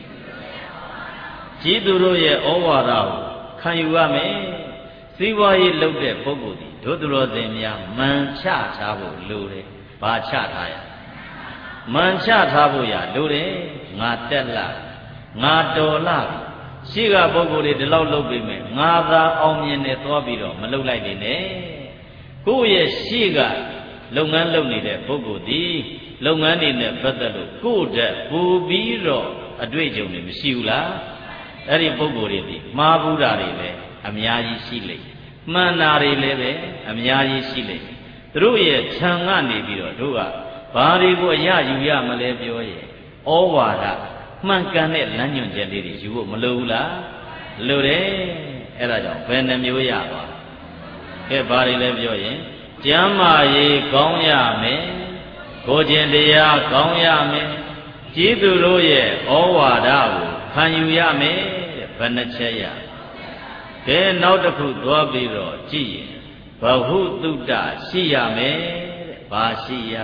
ကြီးသူတို့ရဲ့ဩဝါဒကိုခံယူရမယ်စီးပွားရေးလုပ်တဲ့ပုဂ္ဂိုလ်ဒီတို့သူတော်စင်များမှန်ချထားဖို့လိုတယ်ဘာချထားရမှန်ချထားဖို့ရလိုတယ်ငါတက်လာငါတော်လာရှိကပုဂ္ဂိုလ်တွေဒီလောက်လုပ်ပြီးမယ်ငါသာအောင်မြင်နေသွားပြီးတော့မလုပ်လိုက်နေနဲ့ကိုယ့်ရဲ့ရှိကလုပ်ငန်းလုပ်နေတဲ့ပုဂ္ဂိုလ်ဒီလုပ်ငန်းတွေနဲ့ပတ်သက်လို့ကိုယ့်တက်ပူပြီးတော့အတွေ့အကြုံတွေမရှိဘူးလားအဲ့ဒီပုဂ္ဂိုလ်တွေဒီမှားဘူးတာတွေလည်းအများကြီးရှိလိမ့်မှန်တာတွေလည်းပဲအများကြီးရှိလိမ့်သူတို့ရဲ့ခြံကနေပြီးတော့တို့ကဘာတွေကိုအရယူရမလဲပြောရဲ့ဩဝါဒမှန်ကန်တဲ့လမ်းညွှန်ချက်လေးတွေယူဖို့မလိုဘူးလားလိုတယ်အဲ့ဒါကြောင့်ဘယ်နှမျိုးရပါကဲဘာတွေလဲပြောရင်ကျမ်းမာရေးကောင်းရမယ်ကိုခြင်းတရားကောင်းရမယ်ကြီးသူတို့ရဲ့ဩဝါဒကိုခံယူရမယ်တဲ့ဘယ်နှချက်ရကဲနောက်တစ်ခုသွားပြီးတော့ကြည့်ရင်ဘဟုတုတ္တရှိရမယ်တဲ့ဘာရှိရ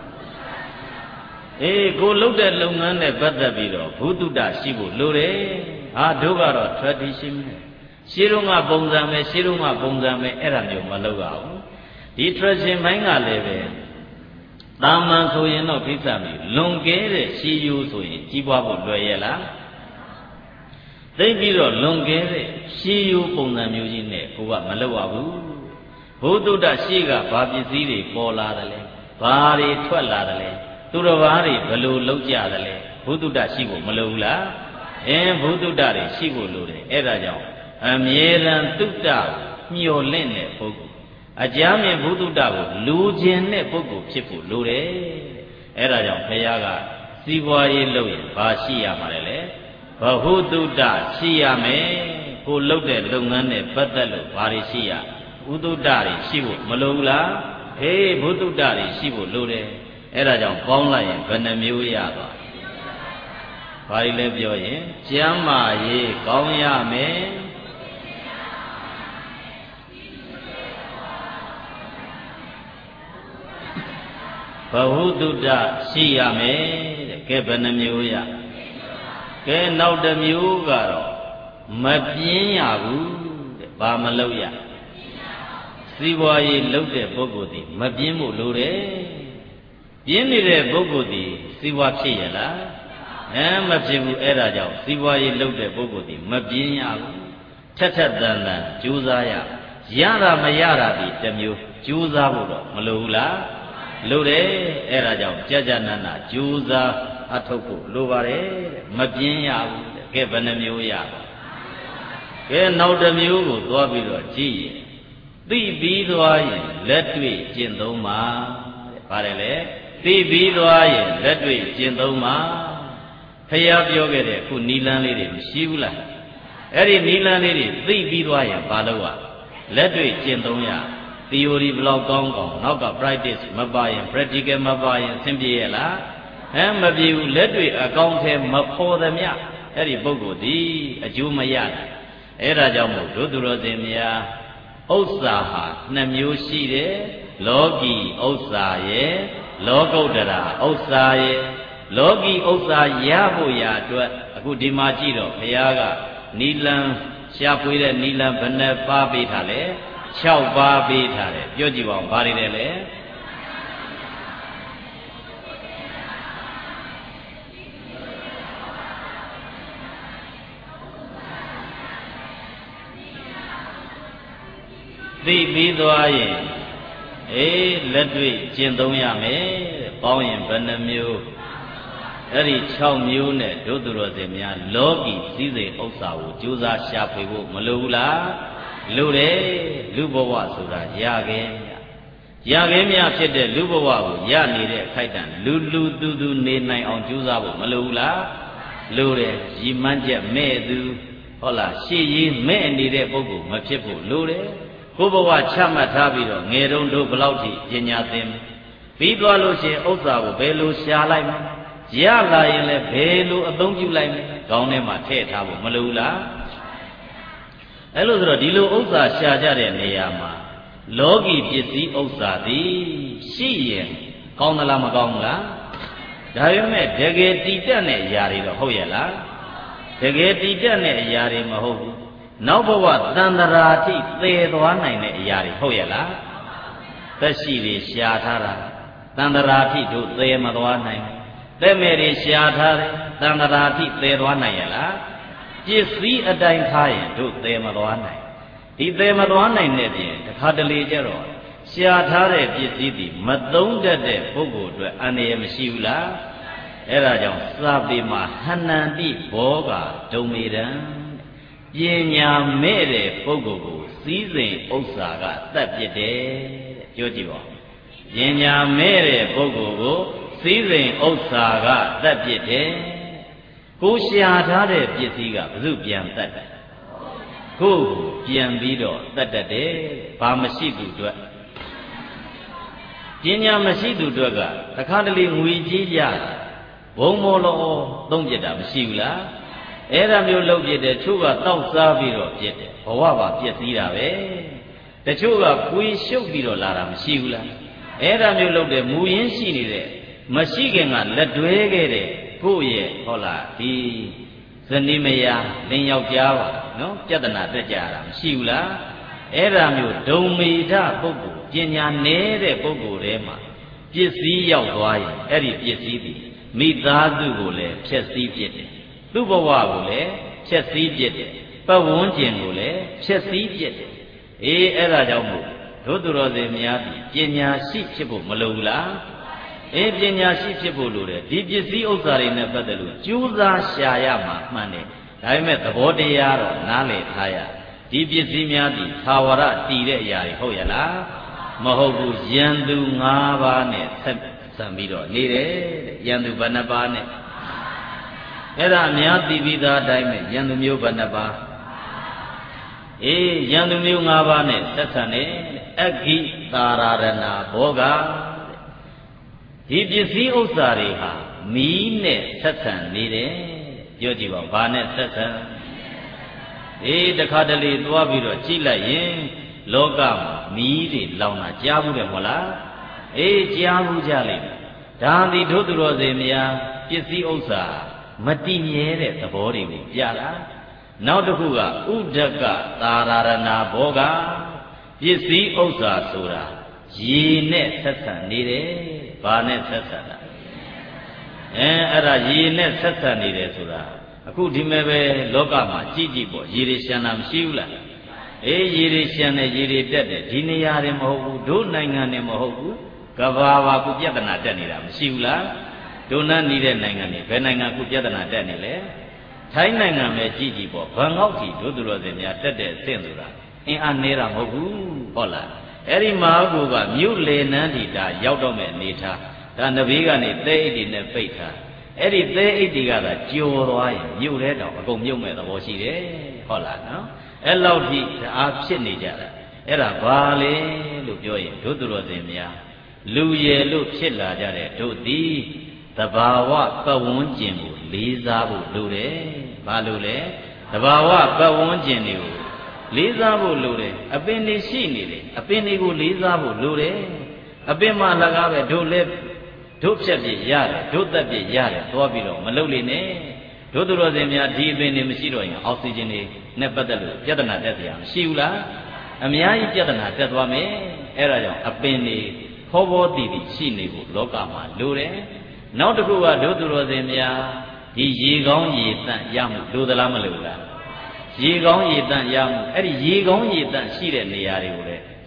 အေးကိုလုပ်တဲ့လုပ်ငန်းနဲ့ပတ်သက်ပြီးတော့ဘုတုတ္တရှိဖို့လိုတယ်ဟာတို့ကတော့ tradition ရှင်းတော့ကပုံစံပဲရှင်းတော့ကပုံစံပဲအဲ့ဒါမျိုးမလုပ်ရဘူးဒီ tradition ဘိုင်းကလည်းပဲတာမန်ဆိုရင်တော့ကိစ္စမျိုးလွန်ကဲတဲ့ရှည်ယူဆိုရင်ကြီးပွားဖို့လွယ်ရဲ့လားသိပြီးတော့လွန်ကဲတဲ့ရှည်ယူပုံစံမျိုးကြီးနဲ့ကိုကမလုပ်ရဘူးဘုတုတ္တရှိကဘာပစ္စည်းတွေပေါ်လာတယ်လဲဘာတွေထွက်လာတယ်လဲသူတော်ဘာတွေဘယ်လိုလုပ်ကြတယ်လဲဘုတုတ္တရှိဖို့မလိုဘူးလားအင်းဘုတုတ္တတွေရှိဖို့လိုတယ်အဲ့ဒါကြောင့်အမြဲတမ်းတုတ္တမျှော်လင့်တဲ့ပုဂ္ဂိုလ်အကြမ်းမြင်ဘုတုတ္တကိုလူခြင်းတဲ့ပုဂ္ဂိုလ်ဖြစ်ဖို့လိုတယ်အဲ့ဒါကြောင့်ဘုရားကစီးပွားရေးလုပ်ရင်ဘာရှိရမှာလဲဘဟုတုတ္တရှိရမယ်ကိုလုပ်တဲ့လုပ်ငန်းနဲ့ပတ်သက်လို့ဘာတွေရှိရဥတုတ္တတွေရှိဖို့မလိုဘူးလားဟေးဘုတုတ္တတွေရှိဖို့လိုတယ်အဲ့ဒါကြောင့်ပေါင်းလိုက်ရင်ဘယ်နှမျိုးရသွားဘာတွေလဲပြောရင်ကျမ်းမာရေးကောင်းရမယ်ဘဟုတုတ္တရှိရမယ်တဲ့ကဲဘယ်နှမျိုးရကဲနောက်တစ်မျိုးကတော့မပြင်းရဘူးတဲ့ဘာမလုပ်ရစီးပွားရေးလုပ်တဲ့ပုဂ္ဂိုလ်ဒီမပြင်းဖို့လိုတယ်ပြင်းနေတဲ့ပုဂ္ဂိုလ်ဒီစီးပွားဖြစ်ရလားအဲမဖြစ်ဘူးအဲ့ဒါကြောင့်စီးပွားရေးလုပ်တဲ့ပုဂ္ဂိုလ်ဒီမပြင်းရဘူးထက်ထက်တန်တန်ကြိုးစားရရတာမရတာဒီတစ်မျိုးကြိုးစားဖို့တော့မလိုဘူးလားလိုတယ်အဲ့ဒါကြောင့်ကြကြနနာကြိုးစားအထုတ်ဖို့လိုပါတယ်တဲ့မပြင်းရဘူးတဲ့ကဲဘယ်နှမျိုးရပါကဲနောက်တစ်မျိုးကိုသွားပြီးတော့ကြည့်ရင်သိပြီးသွားရင်လက်တွေ့ကျင့်သုံးပါတဲ့ပါတယ်လေသိပြီးသွားရင်လက်တွေ့ကျင့်သုံးပါဖျားပြောခဲ့တဲ့အခုနီလန်းလေးတွေမရှိဘူးလားအဲ့ဒီနီလန်းလေးတွေသိပြီးသွားရင်ဘာလို့ ਆ လက်တွေ့ကျင့်သုံးရ theory ဘလောက်ကောင်းကောင်းနောက်က practice မပါရင် practical မပါရင်သင်ပြရဲ့လားဟမ်မပြေဘူးလက်တွေ့အကောင်းထဲမဖော်သမျှအဲ့ဒီပုဂ္ဂိုလ်ဒီအကျိုးမရနိုင်အဲ့ဒါကြောင့်မို့တို့သူတော်စင်များဥစ္စာဟာနှစ်မျိုးရှိတယ်လောကီဥစ္စာရဲ့လောကုတ္တရာဥစ္စာရဲ့လောကီဥစ္စာရဖို့ရာအတွက်အခုဒီမှာကြည့်တော့ဘုရားကနီလန်ရှားပွေးတဲ့နီလန်ဘယ်နှပါးပေးထားလဲ၆ပါးပေးထားတယ်ပြောကြည့်ပါဦးဘာတွေလဲလဲသိပြီးသွားရင်အေးလက်တွေ့ကျင့်သုံးရမယ်ပေါင်းရင်ဘယ်နှမျိုးအဲ့ဒီ၆မျိုးနဲ့ဒုသူတော်စင်များလောကီစည်းစိမ်ဥစ္စာကိုကြိုးစားရှာဖွေဖို့မလိုဘူးလားလိုတယ်လူဘဝဆိုတာရခဲ့ရခဲ့မြဖြစ်တဲ့လူဘဝကိုရနေတဲ့ခိုက်တံလူလူသူသူနေနိုင်အောင်ကြိုးစားဖို့မလိုဘူးလားလိုတယ်ရည်မှန်းချက်မဲ့သူဟုတ်လားရှေ့ရေးမဲ့နေတဲ့ပုဂ္ဂိုလ်မဖြစ်ဖို့လိုတယ်ကိုယ်ဘဝချမှတ်ထားပြီးတော့ငယ်တုန်းတို့ဘလောက်ထိပညာသင်ပြီးသွားလို့ရှိရင်ဥစ္စာကိုဘယ်လိုရှာလိုက်မလဲရလာရင်လည်းဘယ်လိုအသုံးပြုလိုက်မလဲခေါင်းထဲမှာထည့်ထားဖို့မလိုဘူးလားအဲ့လိုဆိုတော့ဒီလိုဥစ္စာရှာကြတဲ့နေရာမှာလောကီပစ္စည်းဥစ္စာသည်ရှိရင်ကောင်းသလားမကောင်းဘူးလားဒါပေမဲ့တကယ်တည်တတ်တဲ့အရာတွေတော့ဟုတ်ရဲ့လားတကယ်တည်တတ်တဲ့အရာတွေမဟုတ်ဘူးနောက်ဘဝတန်တရာတိသေသွားနိုင်တဲ့အရာတွေဟုတ်ရဲ့လားသက်ရှိတွေရှာထားတာတန်တရာတိတို့သေမသွားနိုင်သက်မဲ့တွေရှာထားတယ်တန်တရာတိသေသွားနိုင်ရဲ့လားပစ္စည်းအတိုင်းထားရင်တို့သေမသွားနိုင်ဒီသေမသွားနိုင်တဲ့ပြင်တစ်ခါတလေကျတော့ရှာထားတဲ့ပစ္စည်းသည်မသုံးတတ်တဲ့ပုဂ္ဂိုလ်အတွက်အန္တရာယ်မရှိဘူးလားအဲ့ဒါကြောင့်စာပေမှာဟဏန္တိဘောဂဒုံမေတံပညာမဲ့တဲ့ပုဂ္ဂိုလ်ကိုစည်းစိမ်ဥစ္စာကတတ်ပြစ်တယ်တဲ့ပြောကြည့်ပါပညာမဲ့တဲ့ပုဂ္ဂိုလ်ကိုစည်းစိမ်ဥစ္စာကတတ်ပြစ်တယ်ကိုရှာထားတဲ့ပစ္စည်းကဘယ်သူပြန်တတ်တယ်ကိုယ်ပြန်ပြီးတော့တတ်တတ်တယ်ဘာမရှိသူအတွက်ပညာမရှိသူအတွက်ကတခါတလေငွေကြီးရဘုံမောလောသုံးပြတာမရှိဘူးလားအဲ့ဒါမျိုးလုပ်ပြတဲ့ချို့ကတောက်စားပြီးတော့ပြစ်တယ်ဘဝပါပြည့်စည်တာပဲတချို့ကပွေရှုပ်ပြီးတော့လာတာမရှိဘူးလားအဲ့ဒါမျိုးလုပ်တဲ့မူရင်းရှိနေတဲ့မရှိခင်ကလက်တွဲခဲ့တဲ့ကိုယ့်ရဲ့ဟုတ်လားဒီဇနီးမယားလင်းယောက်ျားပါနော်ပြဿနာတက်ကြတာမရှိဘူးလားအဲ့ဒါမျိုးဒုံမေဓပုဂ္ဂိုလ်ပညာနည်းတဲ့ပုဂ္ဂိုလ်ထဲမှာပစ္စည်းရောက်သွားရင်အဲ့ဒီပစ္စည်းသည်မိသားစုကိုလည်းဖျက်ဆီးပြစ်တယ်သူ့ဘဝကိုလည်းဖျက်ဆီးပြစ်တယ်ပတ်ဝန်းကျင်ကိုလည်းဖျက်ဆီးပြစ်တယ်အေးအဲ့ဒါကြောင့်မို့တို့သူတော်စင်များသည်ပညာရှိဖြစ်ဖို့မလိုဘူးလားအေးပညာရှိဖြစ်ဖို့လိုတယ်ဒီပစ္စည်းဥစ္စာတွေနဲ့ပတ်သက်လို့ကြိုးစားရှာရမှာမှန်တယ်ဒါပေမဲ့သဘောတရားတော့နားလည်ထားရဒီပစ္စည်းများသည်သာဝရတည်တဲ့အရာတွေဟုတ်ရလားမဟုတ်ဘူးယံသူ၅ပါးနဲ့ဆက်ဆံပြီးတော့နေတယ်တဲ့ယံသူဘယ်နှပါးနဲ့အဲ့ဒါအများသိပြီးသားအတိုင်းပဲယံသူမျိုးဘယ်နှပါးအေးယံသူမျိုး၅ပါးနဲ့ဆက်ဆံနေအဂိတာရဏဘောဂဒီပစ္စည်းဥစ္စာတွေဟာမီးနဲ့ဆက်ဆံနေတယ်ပြောကြည့်ပါဘာနဲ့ဆက်ဆံအေးတခါတလေသွားပြီးတော့ကြည့်လိုက်ရင်လောကမှာမီးတွေလောင်တာကြားဘူးတယ်မဟုတ်လားအေးကြားဘူးကြလိမ့်မယ်ဒါသည်တို့သူတော်စင်များပစ္စည်းဥစ္စာမတည်မြဲတဲ့သဘောတွေကိုပြတာနောက်တစ်ခုကဥဒကသာရဏဘောဂပစ္စည်းဥစ္စာဆိုတာရေနဲ့ဆက်ဆံနေတယ်ဘာနဲ့ဆက်ဆံတာအဲအဲ့ဒါရေနဲ့ဆက်ဆံနေတယ်ဆိုတာအခုဒီမဲ့ပဲလောကမှာကြည့်ကြည့်ပေါ့ရေတွေရှမ်းတာမရှိဘူးလားအေးရေတွေရှမ်းတယ်ရေတွေတက်တယ်ဒီနေရာတွေမဟုတ်ဘူးတို့နိုင်ငံတွေမဟုတ်ဘူးကဘာဘာကုပြဿနာတက်နေတာမရှိဘူးလားဒုနတ်နေတဲ့နိုင်ငံတွေဘယ်နိုင်ငံကုပြဿနာတက်နေလဲထိုင်းနိုင်ငံပဲကြည့်ကြည့်ပေါ့ဘန်ကောက်ကြီးတို့သူတော်စင်များတက်တဲ့အဆင့်ဆိုတာအင်းအားနေတာမဟုတ်ဘူးဟုတ်လားအဲ့ဒီမဟာဘုကမြို့လေနန်းဒီတာရောက်တော့မဲ့အနေထားဒါနဘေးကနေသဲအိတ်တွေနဲ့ပိတ်ထားအဲ့ဒီသဲအိတ်တွေကသာကြော်သွားရင်မြို့ထဲတောင်အကုန်မြုပ်မဲ့သဘောရှိတယ်ဟုတ်လားနော်အဲ့လောက်ထိအားဖြစ်နေကြတာအဲ့ဒါဘာလဲလို့ပြောရင်တို့သူတော်စင်များလူရယ်လို့ဖြစ်လာကြတဲ့တို့သည်တဘာဝပတ်ဝန်းကျင်ကိုလေးစားဖို့လိုတယ်ဘာလို့လဲတဘာဝပတ်ဝန်းကျင်တွေကိုလေးစားဖို့လိုတယ်အပင်တွေရှိနေတယ်အပင်တွေကိုလေးစားဖို့လိုတယ်အပင်မှလကားပဲတို့လည်းတို့ဖြတ်ပြရတယ်တို့သက်ပြရတယ်သွားပြီးတော့မလုပ်လိမ့်နဲ့တို့သူတော်စင်များဒီအပင်တွေမရှိတော့ရင်အောက်ဆီဂျင်တွေနဲ့ပတ်သက်လို့ပြဿနာတက်စရာမရှိဘူးလားအများကြီးပြဿနာတက်သွားမယ်အဲ့ဒါကြောင့်အပင်တွေဖောဖောတည်တည်ရှိနေဖို့လောကမှာလိုတယ်နောက်တစ်ခုကတို့သူတော်စင်များဒီရေကောင်းရေတန့်ရမှုလိုသလားမလိုလားရေကောင်းရေတန့်ရမှုအဲ့ဒီရေကောင်းရေတန့်ရှိတဲ့နေရာတွေကိုလည်း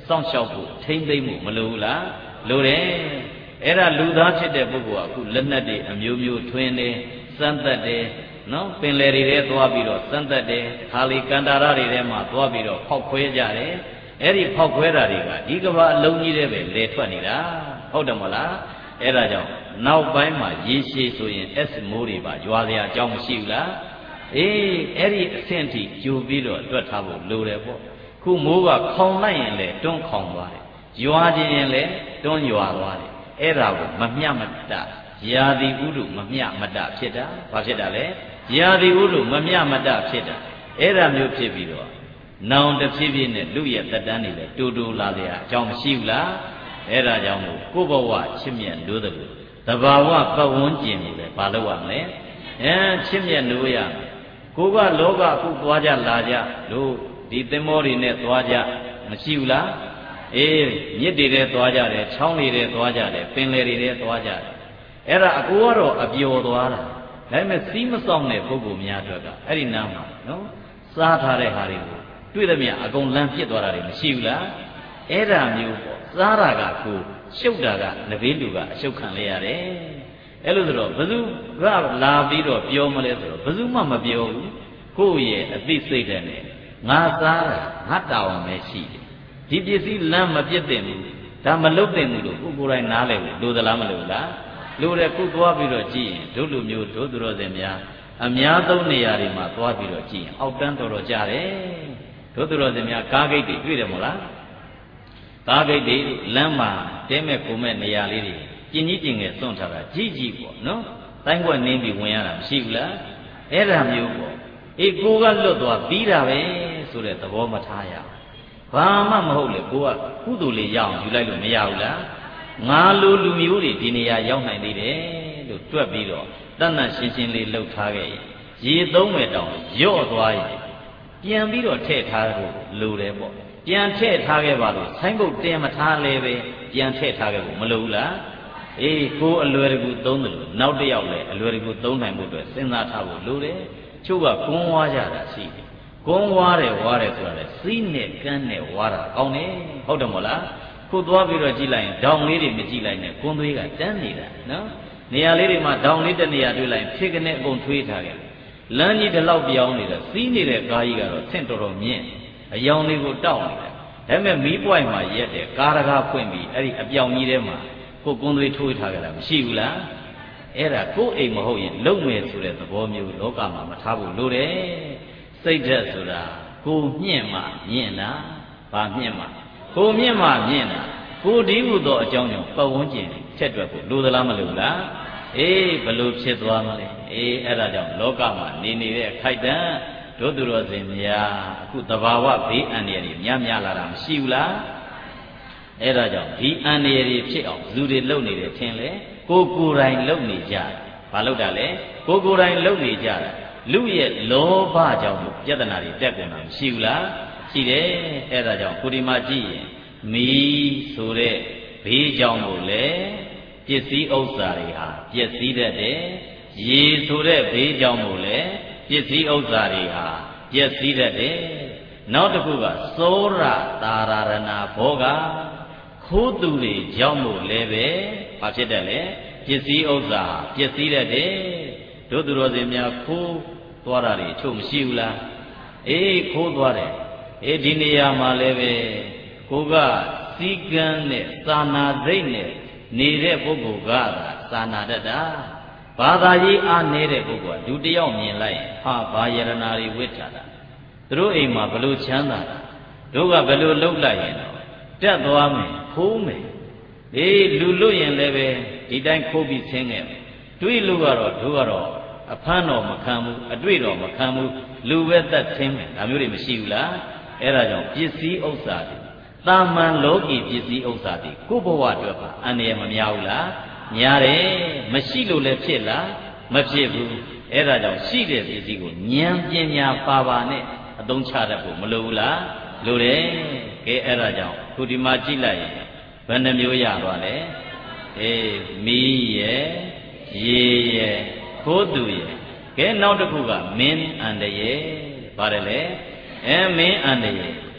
စောင့်ရှောက်ဖို့ထိမ့်သိမ့်မှုမလိုဘူးလားလိုတယ်အဲ့ဒါလူသားဖြစ်တဲ့ပုဂ္ဂိုလ်ကအခုလက်နက်တွေအမျိုးမျိုးထွင်းတယ်စမ်းသပ်တယ်နော်ပင်လယ်တွေထဲသွားပြီးတော့စမ်းသပ်တယ်ခါလီကန္တာရတွေထဲမှာသွားပြီးတော့ဖောက်ခွဲကြတယ်အဲ့ဒီဖောက်ခွဲတာတွေကဒီကဘာအလုံးကြီးတဲ့ပဲလဲထွက်နေတာဟုတ်တယ်မဟုတ်လားအဲ့ဒါကြောင့်နောက်ပိုင်းမှာရေရှည်ဆိုရင် S မိုးတွေပါရွာစရာအကြောင်းမရှိဘူးလားအေးအဲ့ဒီအဆင့်ထိကြိုပြီးတော့တွက်ထားဖို့လိုတယ်ပေါ့ခုမိုးကခေါင်လိုက်ရင်လေတွန်းခေါင်သွားတယ်ရွာခြင်းရင်လေတွန်းရွာသွားတယ်အဲ့ဒါကိုမမျှမတရာသီဥတုမမျှမတဖြစ်တာဘာဖြစ်တာလဲရာသီဥတုမမျှမတဖြစ်တာအဲ့ဒါမျိုးဖြစ်ပြီးတော့နောင်တစ်ဖြည်းဖြည်းနဲ့လူရဲ့တက်တန်းတွေလည်းတူတူလာစရာအကြောင်းမရှိဘူးလားအဲ့ဒါကြောင့်မို့ကိုယ့်ဘဝချစ်မြတ်လို့တယ်တဘာဝပတ်ဝန်းကျင်ကိုလည်းမလုပ်ရမလဲအဲချစ်မြတ်လို့ရမယ်ကိုကလောကအခုသွားကြလာကြလို့ဒီသင်္ဘောတွေနဲ့သွားကြမရှိဘူးလားအေးမြစ်တွေထဲသွားကြတယ်ချောင်းတွေထဲသွားကြတယ်ပင်လယ်တွေထဲသွားကြတယ်အဲ့ဒါအကူကတော့အပျော်သွားတာဒါပေမဲ့စီးမဆောင်တဲ့ပုဂ္ဂိုလ်များအတွက်ကအဲ့ဒီနားမှာနော်စားထားတဲ့ဟာတွေကိုတွေ့သမျှအကုန်လမ်းဖြစ်သွားတာတွေမရှိဘူးလားအဲ့ဒါမျိုးပေါ့စားတာကကိုရှုပ်တာကနဘေးလူကအရှုပ်ခံလေရတယ်အဲ့လိုဆိုတော့ဘယ်သူကလာပြီးတော့ပြောမလဲဆိုတော့ဘယ်သူမှမပြောဘူးကိုယ့်ရဲ့အသိစိတ်တဲ့နဲ့ငါစားတာငါတာဝန်ပဲရှိတယ်ဒီပစ္စည်းလမ်းမပြတ်တဲ့ဘူးဒါမလုတ်တဲ့ဘူးလို့ကိုကိုယ်တိုင်နားလဲလို့လိုသလားမလိုလားလိုတယ်ခုသွားပြီးတော့ကြည့်ရင်တို့လူမျိုးတို့သူတော်စင်များအများသုံးနေရာတွေမှာသွားပြီးတော့ကြည့်ရင်အောက်တန်းတော်တော်ကြတယ်တို့သူတော်စင်များကားဂိတ်တွေတွေ့တယ်မို့လားကားဂိတ်တွေလမ်းမှာတဲမဲ့ကိုမဲ့နေရာလေးတွေကျင်ကြီးကျင်ငယ်စွန့်ထားတာကြီးကြီးပေါ့နော်တိုင်းကွက်နင်းပြီးဝင်ရတာမရှိဘူးလားအဲ့ဒါမျိုးပေါ့အေးကိုကလွတ်သွားပြီးတာပဲဆိုတဲ့သဘောမထားရဘာမှမဟုတ်လေကိုကကုသိုလ်လေးရအောင်ယူလိုက်လို့မရဘူးလားငါလိုလူမျိုးတွေဒီနေရာရောက်နိုင်သေးတယ်လို့တွက်ပြီးတော့တဏ္ဍရှင်းရှင်းလေးလှုပ်ထားခဲ့ရင်ရေသုံးမဲ့တောင်ရော့သွားရင်ပြန်ပြီးတော့ထည့်ထားဖို့လိုတယ်ပေါ့ပြန်ထည့်ထားခဲ့ပါလို့ဆိုင်းဘုတ်တင်မထားလဲပဲပြန်ထည့်ထားခဲ့ဖို့မလိုဘူးလားအေးကိုအလွယ်တကူသုံးတယ်လို့နောက်တစ်ယောက်လည်းအလွယ်တကူသုံးနိုင်ဖို့အတွက်စဉ်းစားထားဖို့လိုတယ်ချို့ကကွန်းဝါကြတာရှိတယ်ကွန်းဝါတယ်ဝါတယ်ဆိုတာလေစီးနဲ့ကန်းနဲ့ဝါတာကောင်းတယ်ဟုတ်တယ်မို့လားခုသွားပြီးတော့ကြည့်လိုက်ရင်ဒေါင်လေးတွေမကြည့်လိုက်နဲ့ကွန်းသွေးကတန်းနေတာနော်နေရာလေးတွေမှာဒေါင်လေးတစ်နေရာတွေ့လိုက်ဖြစ်ကနေအကုန်ထွေးထားခဲ့လမ်းကြီးတစ်လောက်ပြောင်းနေတာစီးနေတဲ့ကားကြီးကတော့ဆင့်တော်တော်မြင့်အယောင်လေးကိုတောက်နေတာဒါပေမဲ့မီးပွိုင်မှာရက်တယ်ကားတကားဖွင့်ပြီးအဲ့ဒီအပြောင်ကြီးထဲမှာကိုကွန်းသွေးထွေးထားကြတာမရှိဘူးလားအဲ့ဒါကိုယ်အိမ်မဟုတ်ရင်လုံမယ်ဆိုတဲ့သဘောမျိုးလောကမှာမထားဖို့လိုတယ်စိတ်ဓာတ်ဆိုတာကိုမြင့်မှမြင့်တာဗာမြင့်မှကိုမြင့်မှမြင့်တာကိုဒီဟုသောအကြောင်းကြောင့်ပတ်ဝန်းကျင်ချက်တွက်ဖို့လိုသလားမလိုလားအေးဘလို့ဖြစ်သွားမလဲအေးအဲ့ဒါကြောင့်လောကမှာနေနေတဲ့ခိုက်တန်တို့သူတော်စင်များအခုတဘာဝဘေးအန္တရာယ်တွေများများလာတာမရှိဘူးလားအဲ့ဒါကြောင့်ဒီအန္တရာယ်တွေဖြစ်အောင်လူတွေလုံနေတယ်ထင်လေကိုကိုယ်တိုင်လုံနေကြတယ်ဘာလို့တာလဲကိုကိုယ်တိုင်လုံနေကြတာလူရဲ့လောဘကြောင့်ပြဿနာတွေတက်ကုန်တာမရှိဘူးလားရှိတယ်အဲ့ဒါကြောင့်ကိုဒီမှာကြည့်ရင်မီးဆိုတဲ့ဘေးကြောင့်ကိုလေပစ္စည်းဥစ္စာတွေဟာပျက်စီးတတ်တယ်ရေဆိုတဲ့ဘေးကြောင့်ကိုလေပစ္စည်းဥစ္စာတွေဟာပျက်စီးတတ်တယ်နောက်တစ်ခုကသောရတာရဏဘောဂခိုးသူတွေကြောင့်မို့လည်းပဲဘာဖြစ်တယ်လဲပစ္စည်းဥစ္စာပျက်စီးတတ်တယ်တို့သူတော်စင်များခိုးသွားတာတွေအချို့မရှိဘူးလားအေးခိုးသွားတယ်အေးဒီနေရာမှာလည်းပဲကိုကစီကံနဲ့သာနာစိတ်နဲ့နေတဲ့ပုဂ္ဂိုလ်ကသာနာတတ်တာဘာသာရေးအားနေတဲ့ပုဂ္ဂိုလ်ကလူတယောက်မြင်လိုက်ဟာဘာယရနာတွေဝိထတာသူတို့အိမ်မှာဘလို့ချမ်းသာတာတို့ကဘလို့လှုပ်လိုက်ရင်တော့တက်သွားမယ်ခိုးမယ်အေးလူလွတ်ရင်လည်းပဲဒီတိုင်းခိုးပြီးဆင်းခဲ့မယ်တွေးလို့ကတော့တို့ကတော့အဖမ်းတော်မခံဘူးအတွေ့တော်မခံဘူးလူပဲသက်ဆင်းမယ်ဒါမျိုးတွေမရှိဘူးလားအဲ့ဒါကြောင့်ပစ္စည်းဥစ္စာတွေတာမန်လောကီပစ္စည်းဥစ္စာတွေကိုဘဝအတွက်ပါအန္တရာယ်မများဘူးလားများတယ်မရှိလို့လည်းဖြစ်လားမဖြစ်ဘူးအဲ့ဒါကြောင့်ရှိတဲ့ပစ္စည်းကိုဉာဏ်ပညာပါပါနဲ့အသုံးချတတ်ဖို့မလိုဘူးလားလိုတယ်ကဲအဲ့ဒါကြောင့်ခုဒီမှာကြည့်လိုက်ရင်ဘယ်နှမျိုးရသွားလဲအေးမီးရဲ့ရေရဲ့ခိုးသူရဲ့ကဲနောက်တစ်ခုကမင်းအန္တရာယ်ပါတယ်လေအဲမင်းအန္တရာယ်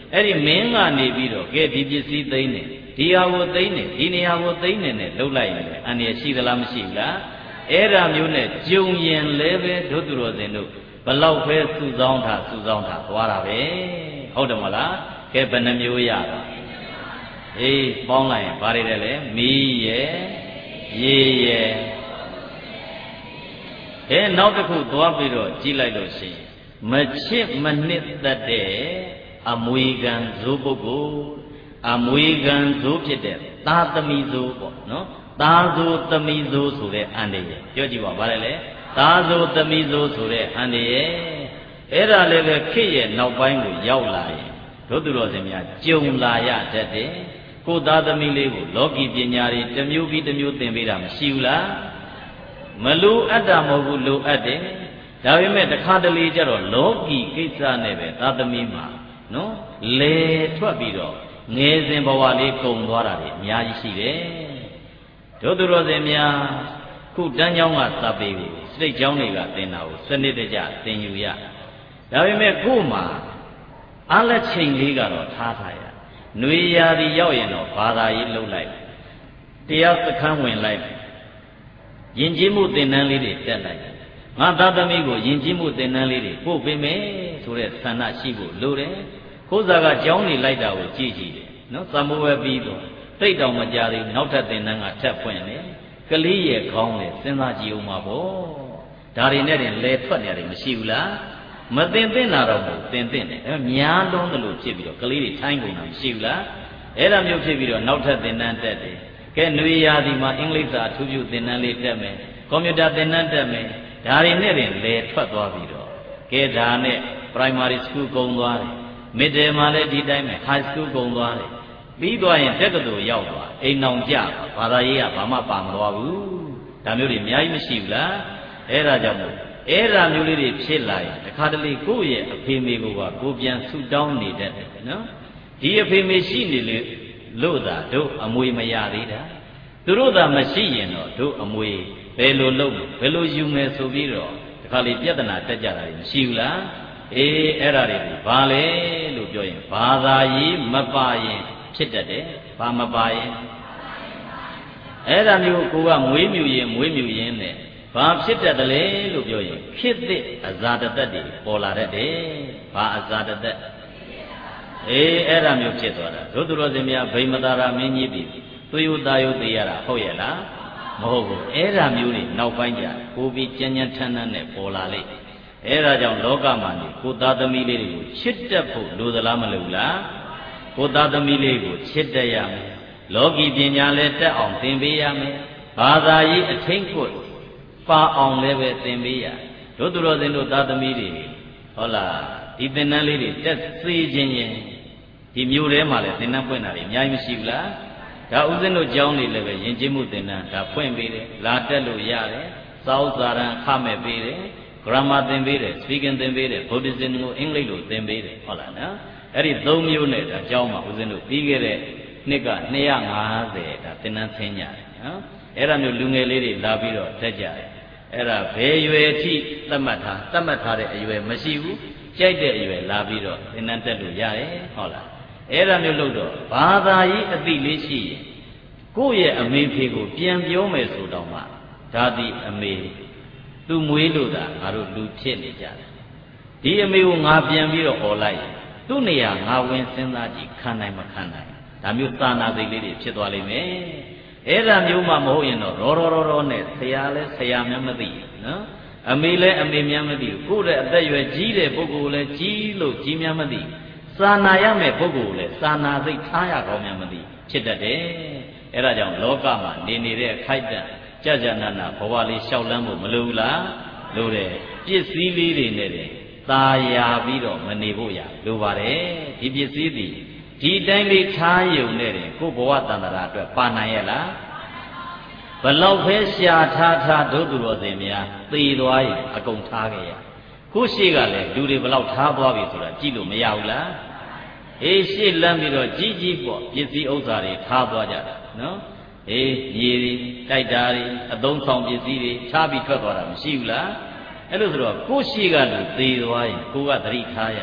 အဲ့ဒီမင်းကနေပြီးတော့ကဲဒီပစ္စည်းသိမ်းတယ်ဒီဟာကိုသိမ်းတယ်ဒီနေရာကိုသိမ်းတယ်နဲ့လှုပ်လိုက်ရင်လည်းအန္တရာယ်ရှိသလားမရှိဘူးလားအဲ့ဒါမျိုးနဲ့ကြုံရင်လည်းပဲဒုသူတော်စင်တို့ဘလောက်ပဲစုဆောင်းတာစုဆောင်းတာသွားတာပဲဟုတ်တယ်မလားကဲဘယ်နှမျိုးရတာအေးပေါင်းလိုက်ရင်ဘာတွေလဲလဲမီးရဲ့ရေရဲ့အဲနောက်တစ်ခုသွားပြီးတော့ကြည့်လိုက်လို့ရှိရင်မချစ်မနှစ်သက်တဲ့အမွေခံဇိုးပုဂ္ဂိုလ်အမွေခံဇိုးဖြစ်တဲ့သာသမီဇိုးပေါ့နော်သာဇိုးသမီဇိုးဆိုတဲ့အန္တရာယ်ပြောကြည့်ပါဗါလဲလေသာဇိုးသမီဇိုးဆိုတဲ့အန္တရာယ်အဲ့ဒါလည်းပဲခေတ်ရဲ့နောက်ပိုင်းကိုရောက်လာရင်တို့သူတော်စင်များကြုံလာရတတ်တယ်ကိုသားသမီးလေးကိုလောကီပညာတွေတစ်မျိုးပြီးတစ်မျိုးသင်ပေးတာမရှိဘူးလားမလိုအပ်တာမဟုတ်ဘူးလိုအပ်တယ်ဒါပေမဲ့တခါတလေကျတော့လောကီကိစ္စနဲ့ပဲသားသမီးမှာနော်လေထွက်ပြီးတော့ငယ်စဉ်ဘဝလေးကုံသွားတာတွေအများကြီးရှိတယ်တို့သူတော်စင်များခုတန်းကျောင်းကစာပေကိုစိတ်ကျောင်းတွေကသင်တာကိုစနစ်တကျသင်ယူရဒါပေမဲ့ကို့မှာအားလက်ချိန်လေးကတော့ထားထားရຫນွေရာသီရောက်ရင်တော့ဘာသာရေးလှုပ်လိုက်တရားစခန်းဝင်လိုက်ယဉ်ကျေးမှုသင်တန်းလေးတွေတက်လိုက်ငါသားသမီးကိုယဉ်ကျေးမှုသင်တန်းလေးတွေပို့ပေးမယ်ဆိုတဲ့ဆန္ဒရှိဖို့လိုတယ်ခိုးစားကကြောင်းနေလိုက်တာကိုကြည့်ကြည့်တယ်နော်သံမိုးပဲပြီးတော့တိတ်တောင်မကြသေးနောက်ထပ်သင်တန်းကထပ်ဖွင့်တယ်ကလေးရဲ့ခေါင်းလေစဉ်းစားကြည့်အောင်ပါဗောဒါတွေနဲ့တင်လဲထွက်နေတယ်မရှိဘူးလားမသင်သင့်တာတော့မဟုတ်သင်သင့်တယ်အဲများလုံးသလိုဖြစ်ပြီးတော့ကလေးတွေထိုင်းကုန်တာမရှိဘူးလားအဲ့ဒါမျိုးဖြစ်ပြီးတော့နောက်ထပ်သင်တန်းတက်တယ်ကဲຫນွေရာသီမှာအင်္ဂလိပ်စာအထူးပြုသင်တန်းလေးတက်မယ်ကွန်ပျူတာသင်တန်းတက်မယ်ဒါတွေနဲ့တင်လဲထွက်သွားပြီးတော့ကဲဒါနဲ့ primary school ကုန်သွားတယ် middle မှာလည်းဒီတိုင်းပဲ high school ကုန်သွားတယ်ပြီးသွားရင်တက္ကသိုလ်ရောက်သွားအိမ်အောင်ကြဘာသာရေးကဘာမှပါမသွားဘူးဒါမျိုးတွေအများကြီးမရှိဘူးလားအဲ့ဒါကြောင့်မို့အဲ့ဒါမျိုးလေးတွေဖြစ်လာရင်တခါတလေကိုယ့်ရဲ့အဖေမေကိုကကိုပြန်ဆူတောင်းနေတတ်တယ်နော်ဒီအဖေမေရှိနေလေလို့သာတို့အမွေမရသေးတာသူတို့သာမရှိရင်တော့တို့အမွေဘယ်လိုလုပ်ဘယ်လိုယူမယ်ဆိုပြီးတော့တခါလေပြဿနာတက်ကြတာမရှိဘူးလားအေးအဲ့ဒါတွေဘာလဲလို့ပြောရင်ဘာသာရေးမပါရင်ဖြစ်တတ်တယ်ဘာမပါရင်အဲ့ဒါမျိုးကိုကမွေးမြူရင်မွေးမြူရင်နဲ့ဘာဖြစ်တတ်တယ်လဲလို့ပြောရင်ခေတ်သစ်အဇာတသက်တွေပေါ်လာတတ်တယ်ဘာအဇာတသက်အေးအဲ့ဒါမျိုးဖြစ်သွားတာတို့သူတော်စင်များဗိမသာရမင်းကြီးပြီသွေးဥသားယုတ်သေးရတာဟုတ်ရဲ့လားမဟုတ်ဘူးအဲ့ဒါမျိုးတွေနောက်ပိုင်းကျကိုပြီးကြမ်းကြမ်းထမ်းထမ်းနဲ့ပေါ်လာလိမ့်အဲ့ဒါကြောင့်လောကမှာနေကိုသားသမီးလေးတွေကိုချစ်တတ်ဖို့လိုသလားမလိုလားကိုသားသမီးလေးကိုချစ်တတ်ရမယ်လောကီပညာလည်းတက်အောင်သင်ပေးရမယ်ဘာသာရေးအထိမ့်ကွပါအောင်လည်းပဲသင်ပေးရတို့သူတော်စင်တို့သားသမီးတွေဟုတ်လားဒီသင်တန်းလေးတွေတက်စေခြင်းရင်ဒီမျိုးထဲမှာလည်းသင်တန်းပွင့်တာတွေအများကြီးမရှိဘူးလားဒါဥစဉ်တို့ကျောင်းနေလည်းပဲယဉ်ကျေးမှုသင်တန်းဒါဖွင့်ပေးတယ်လာတက်လို့ရတယ်စာဥစာရန်ခမဲ့ပေးတယ်ဂရမာသင်ပေးတယ် speaking သင်ပေးတယ် Buddhism ကိုအင်္ဂလိပ်လိုသင်ပေးတယ်ဟုတ်လားနော်အဲ့ဒီသုံးမျိုးနဲ့ဒါကျောင်းမှာဥစဉ်တို့ပြီးခဲ့တဲ့နှစ်ကနှစ်ရာ၅ဆယ်ဒါသင်တန်းဆင်းကြတယ်နော်အဲ့ဒါမျိုးလူငယ်လေးတွေလာပြီးတော့တက်ကြတယ်အဲ့ဒါဘယ်ရွယ်အထိသတ်မှတ်ထားသတ်မှတ်ထားတဲ့အရွယ်မရှိဘူးကြိုက်တဲ့အရွယ်လာပြီးတော့သင်တန်းတက်လို့ရတယ်ဟုတ်လားအဲ့ဒါမျိုးလို့တော့ဘာသာရေးအသိလေးရှိရင်ကိုယ့်ရဲ့အမေဖေကိုပြန်ပြောမယ်ဆိုတော့မှဒါသည်အမေသူမွေးလို့သာငါတို့လူဖြစ်နေကြတယ်ဒီအမေကိုငါပြန်ပြီးတော့អော်လိုက်သူ့နေရာငါဝင်စဉ်းစားကြည့်ခံနိုင်မခံနိုင်ဒါမျိုးသာနာသိလေးတွေဖြစ်သွားလိမ့်မယ်အဲ့ဒါမျိုးမှမဟုတ်ရင်တော့ရောရောရောရောနဲ့ဆရာလဲဆရာများမသိနော်အမေလဲအမေများမသိဘူးကိုယ့်ရဲ့အသက်ရွယ်ကြီးတဲ့ပုဂ္ဂိုလ်လဲကြီးလို့ကြီးများမသိစာနာရမယ့်ပုဂ္ဂိုလ်လဲစာနာစိတ်ထားရကောင်းများမသိဖြစ်တတ်တယ်အဲ့ဒါကြောင့်လောကမှာနေနေတဲ့ခိုက်တန့်ကြကြနာနာဘဝလေးလျှောက်လန်းဖို့မလိုဘူးလားလိုတယ်ပစ္စည်းလေးတွေနဲ့တည်းตาယာပြီးတော့မနေဖို့ရလိုပါတယ်ဒီပစ္စည်းတွေဒီတိုင်းလေးထားယုံနဲ့တည်းကိုဘဝတန်တရာအတွက်ပါနိုင်ရဲ့လားဘလောက်ပဲရှာထားထားတို့သူတော်စင်များသေသွားရင်အကုန်ထားခဲ့ရကိုရှိကလည်းလူတွေဘလောက်ထားသွားပြီဆိုတာကြည့်လို့မရဘူးလားအေးရှေ့လမ်းပြီးတော့ကြီးကြီးပေါ့ပစ္စည်းဥစ္စာတွေထားသွားကြတာနော်အေးမြေတွေတိုက်တာတွေအသုံးဆောင်ပစ္စည်းတွေချပြီးထွက်သွားတာမရှိဘူးလားအဲ့လိုဆိုတော့ကိုရှိကလူသေသွားရင်ကိုကသတိထားရ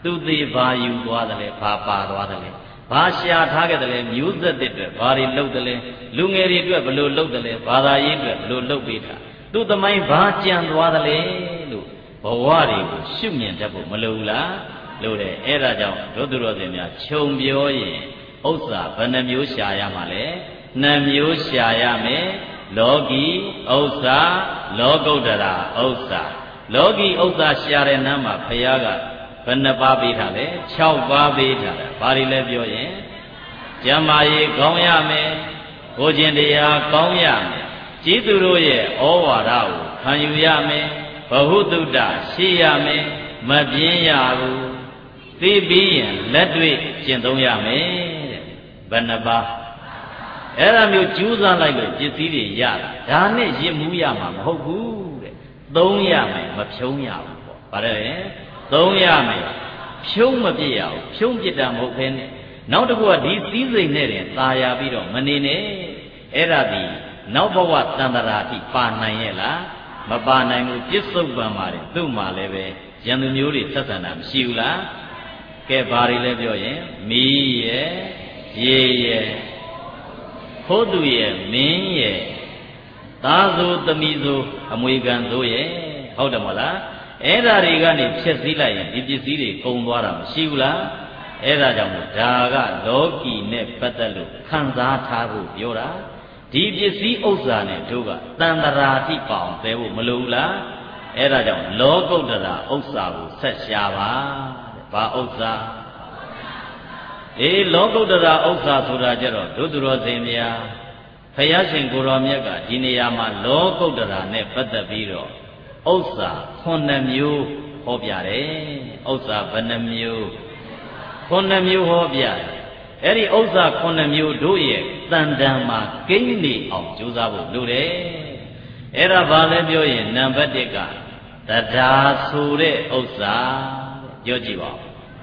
သူသေးဘာယူသွားတယ်လဲဘာပါသွားတယ်လဲဘာရှာထားခဲ့တယ်လဲမျိုးဆက်တဲ့အတွက်ဘာတွေလုပ်တယ်လဲလူငယ်တွေအတွက်ဘယ်လိုလုပ်တယ်လဲဘာသာရေးအတွက်ဘယ်လိုလုပ်ပေးတာသူ့သမိုင်းဘာကြံသွားတယ်လဲလို့ဘဝတွေကိုရှုမြင်တတ်ဖို့မလိုဘူးလားလို့တယ်အဲ့ဒါကြောင့်ဒုသူတော်စင်များခြုံပြောရင်ဥစ္စာဘယ်နှမျိုးရှာရမှာလဲနှစ်မျိုးရှာရမယ်လောကီဥစ္စာလောကုတ္တရာဥစ္စာလောကီဥစ္စာရှာတဲ့နားမှာဘုရားကဘယ်နှပါးပေးထားလဲ၆ပါးပေးထားတယ်ဘာတွေလဲပြောရင်ကျမ်းမာရေးကောင်းရမယ်ကိုကျင့်တရားကောင်းရမယ်ကျေးသူတို့ရဲ့ဩဝါဒကိုခံယူရမယ်ဘဟုတုတ္တရှိရမယ်မပြင်းရဘူးသိပြီးရင်လက်တွေ့ကျင့်သုံးရမယ်တဲ့ဘယ်နှပါးအဲ့ဒါမျိုးကြိုးစားလိုက်လို့ပစ္စည်းတွေရတာဒါနဲ့ရင့်မှုရမှာမဟုတ်ဘူးတဲ့သုံးရမယ်မဖြုံးရဘူးပေါ့ဗါတယ်လေသုံးရမယ်ဖြုံးမပြစ်ရဘူးဖြုံးပြစ်တာမဟုတ်ဘဲနဲ့နောက်တစ်ခုကဒီစည်းစိမ်နဲ့တင်ตายရပြီးတော့မနေနဲ့အဲ့ဒါဒီနောက်ဘဝတန်တရာတိပါနိုင်ရဲ့လားမပါနိုင်ဘူးပြစ္ဆုတ်ပံပါတယ်သူ့မှာလည်းပဲရန်သူမျိုးတွေဆက်ဆံတာမရှိဘူးလားကဲဘာတွေလဲပြောရင်မီးရဲ့ရေရဲ့ခိုးသူရဲ့မင်းရဲ့သားစုသမီးစုအမွေခံစုရဲ့ဟုတ်တယ်မဟုတ်လားအဲ့ဓာတွေကနေဖြည့်စည်းလိုက်ရင်ဒီပစ္စည်းတွေကုန်သွားတာမရှိဘူးလားအဲ့ဒါကြောင့်မို့ဒါကလောကီနဲ့ပတ်သက်လို့ခံစားထားဖို့ပြောတာဒီပစ္စည်းဥစ္စာနဲ့တို့ကတန်တရာတိပေါအောင်သဲဖို့မလိုဘူးလားအဲ့ဒါကြောင့်လောကုတ္တရာဥစ္စာကိုဆက်ရှာပါတဲ့ဘာဥစ္စာအေးလောကုတ္တရာဥစ္စာဆိုတာကြတော့ဒုသူတော်စင်များဘုရားရှင်ကိုယ်တော်မြတ်ကဒီနေရာမှာလောကုတ္တရာနဲ့ပတ်သက်ပြီးတော့ဥစ္စာခုနှစ်မျိုးဟောပြတယ်ဥစ္စာဘယ်နှမျိုးခုနှစ်မျိုးဟောပြတယ်အဲ့ဒီဥစ္စာခုနှစ်မျိုးတို့ရဲ့တန်တန်မှာကိန်းနေအောင်ကြိုးစားဖို့လိုတယ်အဲ့ဒါဘာလဲပြောရင်နံပါတ်တစ်ကတရားဆိုတဲ့ဥစ္စာပြောကြည့်ပါဦး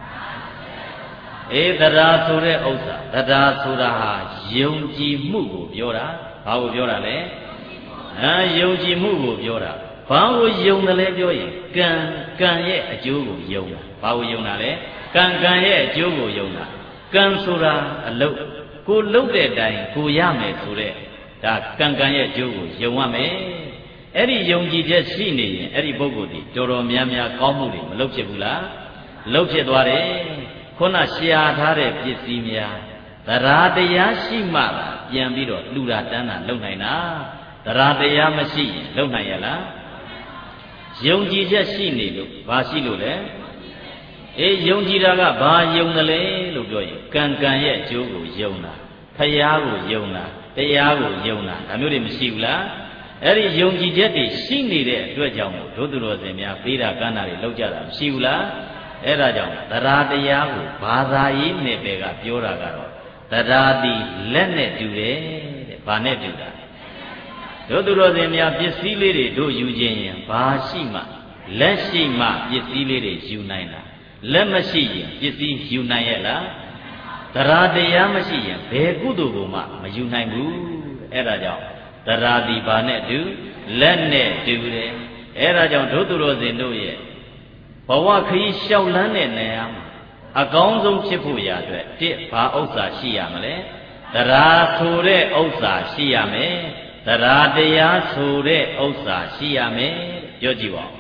အေးတရားဆိုတဲ့ဥစ္စာတရားဆိုတာဟာယုံကြည်မှုကိုပြောတာဘာကိုပြောတာလဲအာယုံကြည်မှုကိုပြောတာဘာကိုယုံတယ်လဲပြောရင်ကံကံရဲ့အကျိုးကိုယုံတာဘာကိုယုံတာလဲကံကံရဲ့အကျိုးကိုယုံတာကံဆိုတာအလုတ်ကိုလုတ်တဲ့အတိုင်းကိုရမယ်ဆိုတဲ့ဒါကံကံရဲ့အကျိုးကိုယုံရမယ်အဲ့ဒီယုံကြည်ချက်ရှိနေရင်အဲ့ဒီပုဂ္ဂိုလ်ဒီတော်တော်များများကောင်းမှုတွေမလုပ်ဖြစ်ဘူးလားလုပ်ဖြစ်သွားတယ်ခုနရှာထားတဲ့ပစ္စည်းများတရားတရားရှိမှသာပြန်ပြီးတော့လှူတာတန်းတာလုပ်နိုင်တာတရားတရားမရှိရင်လုပ်နိုင်ရလားယုံကြည်ချက်ရှိနေလို့ဘာရှိလို့လဲအေးယုံကြည်တာကဘာယုံတယ်လဲလို့ပြောရင်ကံကံရဲ့အကျိုးကိုယုံတာဖရာကိုယုံတာတရားကိုယုံတာဒါမျိုးတွေမရှိဘူးလားအဲ့ဒီယုံကြည်ချက်တွေရှိနေတဲ့အတွက်ကြောင့်မို့ဒုသူတော်စင်များပေးတာကမ်းတာတွေလောက်ကြတာမရှိဘူးလားအဲ့ဒါကြောင့်တရားတရားကိုဘာသာရေးနယ်ပယ်ကပြောတာကတော့တရားတိလက်နဲ့တူတယ်တဲ့ဘာနဲ့တူတာဒုသူတော်စင်များပစ္စည်းလေးတွေတို့ယူခြင်းရင်ဘာရှိမှလက်ရှိမှပစ္စည်းလေးတွေယူနိုင်တာလက်မရှိရင်ပစ္စည်းယူနိုင်ရဲ့လားတရားတရားမရှိရင်ဘယ်ကုသိုလ်ကိုမှမယူနိုင်ဘူးအဲ့ဒါကြောင့်တရားတိဘာနဲ့တူလက်နဲ့တူတယ်အဲ့ဒါကြောင့်ဒုသူတော်စင်တို့ရဲ့ဘဝခရီးလျှောက်လန်းတဲ့နေရာမှာအကောင်းဆုံးဖြစ်ဖို့ရာအတွက်တစ်ဘာဥစ္စာရှိရမလဲတရားဆိုတဲ့ဥစ္စာရှိရမယ်တရားတရားဆိုတဲ့ဥစ္စာရှိရမယ်ပြောကြည့်ပါဦး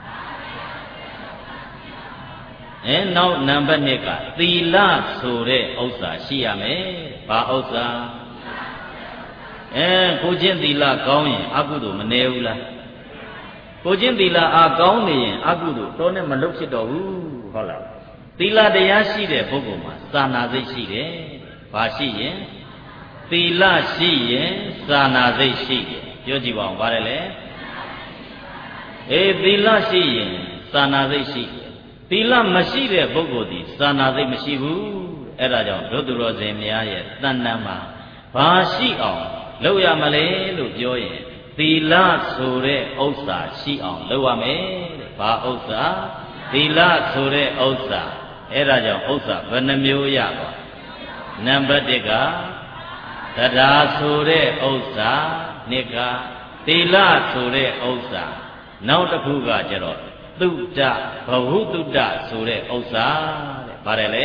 အဲနောက်နံပါတ်နှစ်ကသီလဆိုတဲ့ဥစ္စာရှိရမယ်ဘာဥစ္စာအဲကိုချင်းသီလကောင်းရင်အကုသိုလ်မနေဘူးလားကိုချင်းသီလအားကောင်းနေရင်အကုသိုလ်တော့နဲ့မလုပ်ဖြစ်တော့ဘူးဟုတ်လားသီလတရားရှိတဲ့ပုဂ္ဂိုလ်မှာစာနာစိတ်ရှိတယ်ဘာရှိရင်သီလရှိရင်စာနာစိတ်ရှိတယ်ပြောကြည့်ပါဦးဗါတယ်လေအေးသီလရှိရင်စာနာစိတ်ရှိတယ်သီလမရှိတဲ့ပုဂ္ဂိုလ်ဒီစာနာစိတ်မရှိဘူးအဲ့ဒါကြောင့်ဒုသူတော်စင်များရဲ့တဏ္ဍာမှာဘာရှိအောင်လုပ်ရမလဲလို့ပြောရင်သီလဆိုတဲ့ဥစ္စာရှိအောင်လုပ်ရမယ်တဲ့ဘာဥစ္စာသီလဆိုတဲ့ဥစ္စာအဲ့ဒါကြောင့်ဥစ္စာဘယ်နှမျိုးရပါနံပါတ်တစ်ကတရားဆိုတဲ့ဥစ္စာနှစ်ကသီလဆိုတဲ့ဥစ္စာနောက်တစ်ခုကကျတော့တုတ္တဘဟုတုတ္တဆိုတဲ့ဥစ္စာတဲ့ဗါတယ်လေ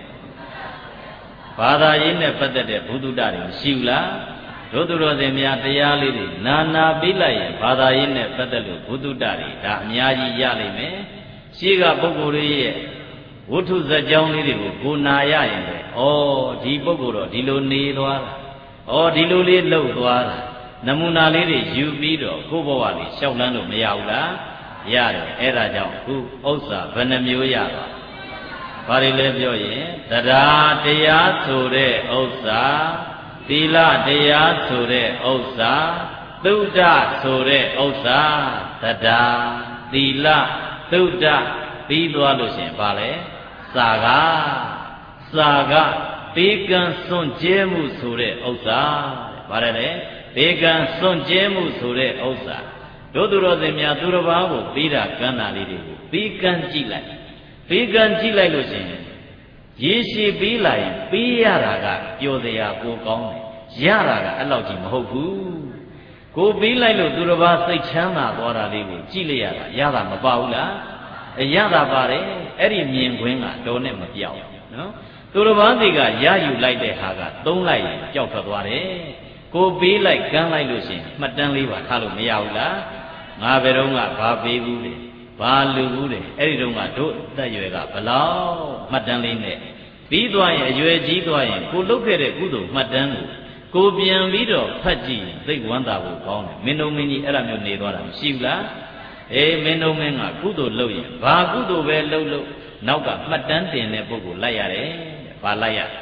ဘာသာရေးနဲ့ပတ်သက်တဲ့ဘုဒ္ဓတွေမရှိဘူးလားတို့သူတော်စင်များတရားလေးတွေနာနာပြီးလိုက်ရင်ဘာသာရေးနဲ့ပတ်သက်လို့ဘုဒ္ဓတွေဒါအများကြီးရလိမ့်မယ်ရှေးကပုဂ္ဂိုလ်တွေရဲ့ဝတ္ထုဇာတ်ကြောင်းလေးတွေကိုကိုနာရရင်လေဩဒီပုဂ္ဂိုလ်တော့ဒီလိုနေသွားတာဩဒီလိုလေးလှုပ်သွားတာနမူနာလေးတွေယူပြီးတော့ကိုယ့်ဘဝလေးရှောက်လန်းလို့မရဘူးလားရတယ်အဲ့ဒါကြောင့်ခုဥစ္စာဘယ်နှမျိုးရပါဘာတွေလဲပြောရင်တရားတရားဆိုတဲ့ဥစ္စာသီလတရားဆိုတဲ့ဥစ္စာသုဒ္ဓဆိုတဲ့ဥစ္စာတရားသီလသုဒ္ဓပြီးသွားလို့ရှင်ဘာလဲစာကစာကဘေကံစွန့်ကြဲမှုဆိုတဲ့ဥစ္စာဗါတယ်လေဘေကံစွန့်ကြဲမှုဆိုတဲ့ဥစ္စာတို့သူတော်စင်များသူတစ်ပါးကိုပြီးတာကမ်းတာလေးတွေကိုပြီးကမ်းကြည့်လိုက်ပြီးကမ်းကြည့်လိုက်လို့ရှင်ရေရှည်ပြီးလာရင်ပြီးရတာကပျော်စရာကိုကောင်းတယ်ရတာကအဲ့လောက်ကြီးမဟုတ်ဘူးကိုပြီးလိုက်လို့သူတစ်ပါးစိတ်ချမ်းသာသွားတာလေးကိုကြည့်လိုက်ရတာရတာမပါဘူးလားအရတာပါတယ်အဲ့ဒီမြင်ခွင်းကတော်နဲ့မပြောက်နော်သူတစ်ပါးစီကရယူလိုက်တဲ့ဟာကသုံးလိုက်ရင်ကြောက်ထွက်သွားတယ်ကိုပေးလိုက်ကမ်းလိုက်လို့ရှင်မှတ်တမ်းလေးပါထားလို့မရဘူးလားငါဘယ်တော့ကဘာပေးဘူးလေဘာလူဘူးလေအဲ့ဒီတော့ကတို့အသက်ရွယ်ကဘလောက်မှတ်တမ်းလေးနဲ့ပြီးသွားရင်အရွယ်ကြီးသွားရင်ကိုလုပ်ခဲ့တဲ့ကုသိုလ်မှတ်တမ်းကိုကိုပြန်ပြီးတော့ဖတ်ကြည့်ရင်သိဝမ်းသာဖို့ကောင်းတယ်မင်းတို့မင်းကြီးအဲ့လိုမျိုးနေသွားတာမရှိဘူးလားအေးမင်းတို့မင်းကကုသိုလ်လုပ်ရင်ဘာကုသိုလ်ပဲလုပ်လို့နောက်ကမှတ်တမ်းတင်တဲ့ပုဂ္ဂိုလ်လိုက်ရတယ်ဘာလိုက်ရ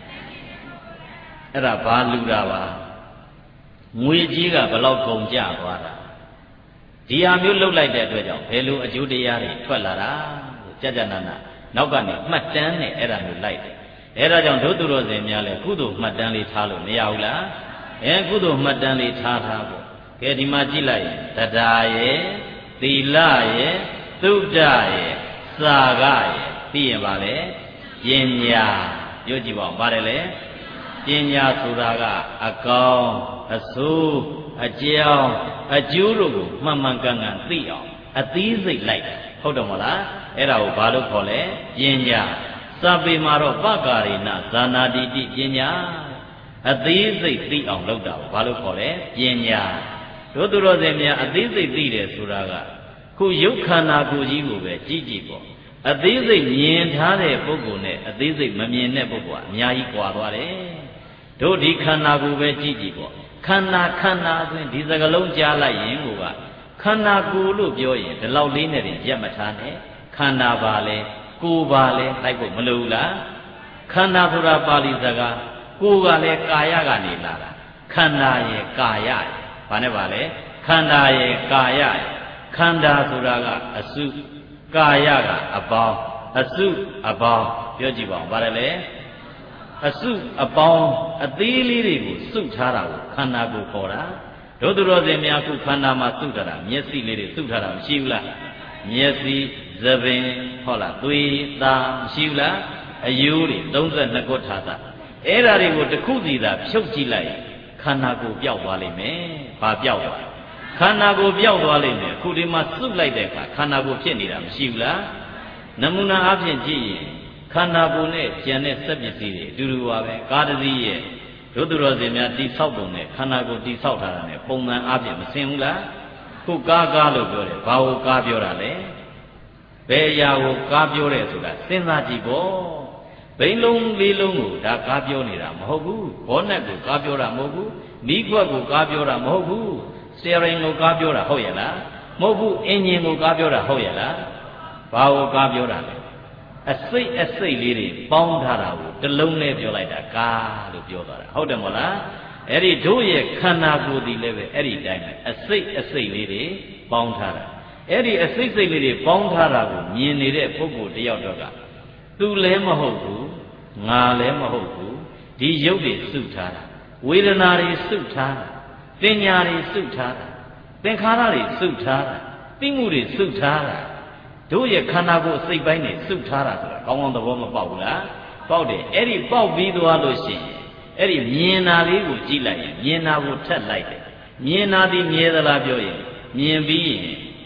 အဲ့ဒါဘာလူတာပါငွေကြီးကဘလောက်ကုန်ကြသွားတာဒီဟာမျိုးလှုပ်လိုက်တဲ့အတွက်ကြောင့်ဘယ်လိုအကျိုးတရားတွေထွက်လာတာကြကြနာနာနောက်ကနေမှတ်တမ်းနဲ့အဲ့ဒါမျိုးလိုက်တယ်အဲ့ဒါကြောင့်ဒုသူတော်စင်များလဲကုသိုလ်မှတ်တမ်းလေးထားလို့မရဘူးလားအဲကုသိုလ်မှတ်တမ်းလေးထားထားပေါ့ကဲဒီမှာကြည့်လိုက်ရင်တရားရဲ့သီလရဲ့သုဒ္ဓရဲ့စာကရဲ့ပြီးရင်ပါလေပညာပြောကြည့်ပါဦးပါတယ်လေပညာဆိုတာကအကောင်းအဆိုးအကြောင်းအကျိုးတို့ကိုမှန်မှန်ကန်ကန်သိအောင်အသီးစိတ်လိုက်တယ်ဟုတ်တယ်မလားအဲ့ဒါကိုဘာလို့ခေါ်လဲပညာစပေမှာတော့ပကာရိဏဇာနာတိတိပညာအသီးစိတ်သိအောင်လုပ်တာဘာလို့ခေါ်လဲပညာတို့သူတော်စင်များအသီးစိတ်သိတယ်ဆိုတာကခုရုပ်ခန္ဓာကိုယ်ကြီးကိုပဲကြည့်ကြည့်ပေါ့အသေးစိတ်မြင်ထားတဲ့ပုဂ္ဂိုလ်နဲ့အသေးစိတ်မမြင်တဲ့ပုဂ္ဂိုလ်ကအများကြီးကွာသွားတယ်တို့ဒီခန္ဓာကိုယ်ပဲကြည့်ကြည့်ပေါ့ခန္ဓာခန္ဓာဆိုရင်ဒီစကလုံးကြားလိုက်ရင်ကိုကခန္ဓာကိုယ်လို့ပြောရင်ဒီလောက်လေးနဲ့တင်ရက်မထားနဲ့ခန္ဓာပါလဲကိုယ်ပါလဲလိုက်ဖို့မလိုဘူးလားခန္ဓာဆိုတာပါဠိစကားကိုယ်ကလည်းကာယကနေလာတာခန္ဓာရဲ့ကာယရဲ့ဘာနဲ့ပါလဲခန္ဓာရဲ့ကာယရဲ့ခန္ဓာဆိုတာကအစုကာယကအပေါင်းအစုအပေါင်းပြောကြည့်ပါဦးဗါတယ်လေအစုအပေါင်းအသေးလေးတွေကိုစုထားတာကိုခန္ဓာကိုခေါ်တာတို့သူတော်စင်များခုခန္ဓာမှာစုထားတာမျက်စိလေးတွေစုထားတာမရှိဘူးလားမျက်စိသပင်ဟုတ်လားသွေးသားမရှိဘူးလားအယိုးတွေသုံးဆယ်နှစ်ခုထားတာအဲ့ဓာတွေကိုတစ်ခုစီသာဖြုတ်ကြည့်လိုက်ခန္ဓာကိုပျောက်သွားလိမ့်မယ်ဘာပျောက်သွားခန္ဓာကိုပျောက်သွားလိမ့်မယ်အခုဒီမှာစုလိုက်တဲ့အခါခန္ဓာကိုဖြစ်နေတာမရှိဘူးလားနမူနာအဖြစ်ကြည့်ရင်ခန္ဓာကိုယ်နဲ့ကျန်တဲ့စက်ပစ္စည်းတွေအတူတူပါပဲကားတစ်စီးရဲ့ဒုသူတော်စင်များတိဆောက်ပုံနဲ့ခန္ဓာကိုယ်တိဆောက်ထားတာနဲ့ပုံမှန်အဖြစ်မစင်ဘူးလားခုကားကားလို့ပြောတယ်ဘာကိုကားပြောတာလဲဘယ်အရာကိုကားပြောတယ်ဆိုတာစဉ်းစားကြည့်ပေါ့ဘိန်းလုံးလေးလုံးကိုဒါကားပြောနေတာမဟုတ်ဘူးဘောနက်ကိုကားပြောတာမဟုတ်ဘူးမိခွက်ကိုကားပြောတာမဟုတ်ဘူးစတီရင်ကိုကားပြောတာဟုတ်ရဲ့လားမဟုတ်ဘူးအင်ဂျင်ကိုကားပြောတာဟုတ်ရဲ့လားဘာကိုကားပြောတာလဲအစိတ်အစိတ်လေးတွေပေါင်းထားတာကိုတစ်လုံးနဲ့ပြောလိုက်တာကားလို့ပြောသွားတာဟုတ်တယ်မဟုတ်လားအဲ့ဒီတို့ရဲ့ခန္ဓာကိုယ်ဒီလည်းပဲအဲ့ဒီတိုင်းပဲအစိတ်အစိတ်လေးတွေပေါင်းထားတာအဲ့ဒီအစိတ်စိတ်လေးတွေပေါင်းထားတာကိုမြင်နေတဲ့ပုဂ္ဂိုလ်တယောက်တော့ကသူလည်းမဟုတ်ဘူးငါလည်းမဟုတ်ဘူးဒီရုပ်တွေစုထားတာဝေဒနာတွေစုထားတာပညာတွေစုထားတာသင်္ခါရတွေစုထားတာသိမှုတွေစုထားတာတို့ရဲ့ခန္ဓာကိုယ်စိတ်ပိုင်းတွေစုထားတာဆိုတာကောင်းကောင်းသဘောမပေါက်ဘူးလားပေါက်တယ်အဲ့ဒီပေါက်ပြီးသွားလို့ရှိရင်အဲ့ဒီမြင်တာလေးကိုကြည့်လိုက်ရင်မြင်တာကိုထက်လိုက်တယ်မြင်တာဒီမြဲသလားပြောရင်မြင်ပြီးရင်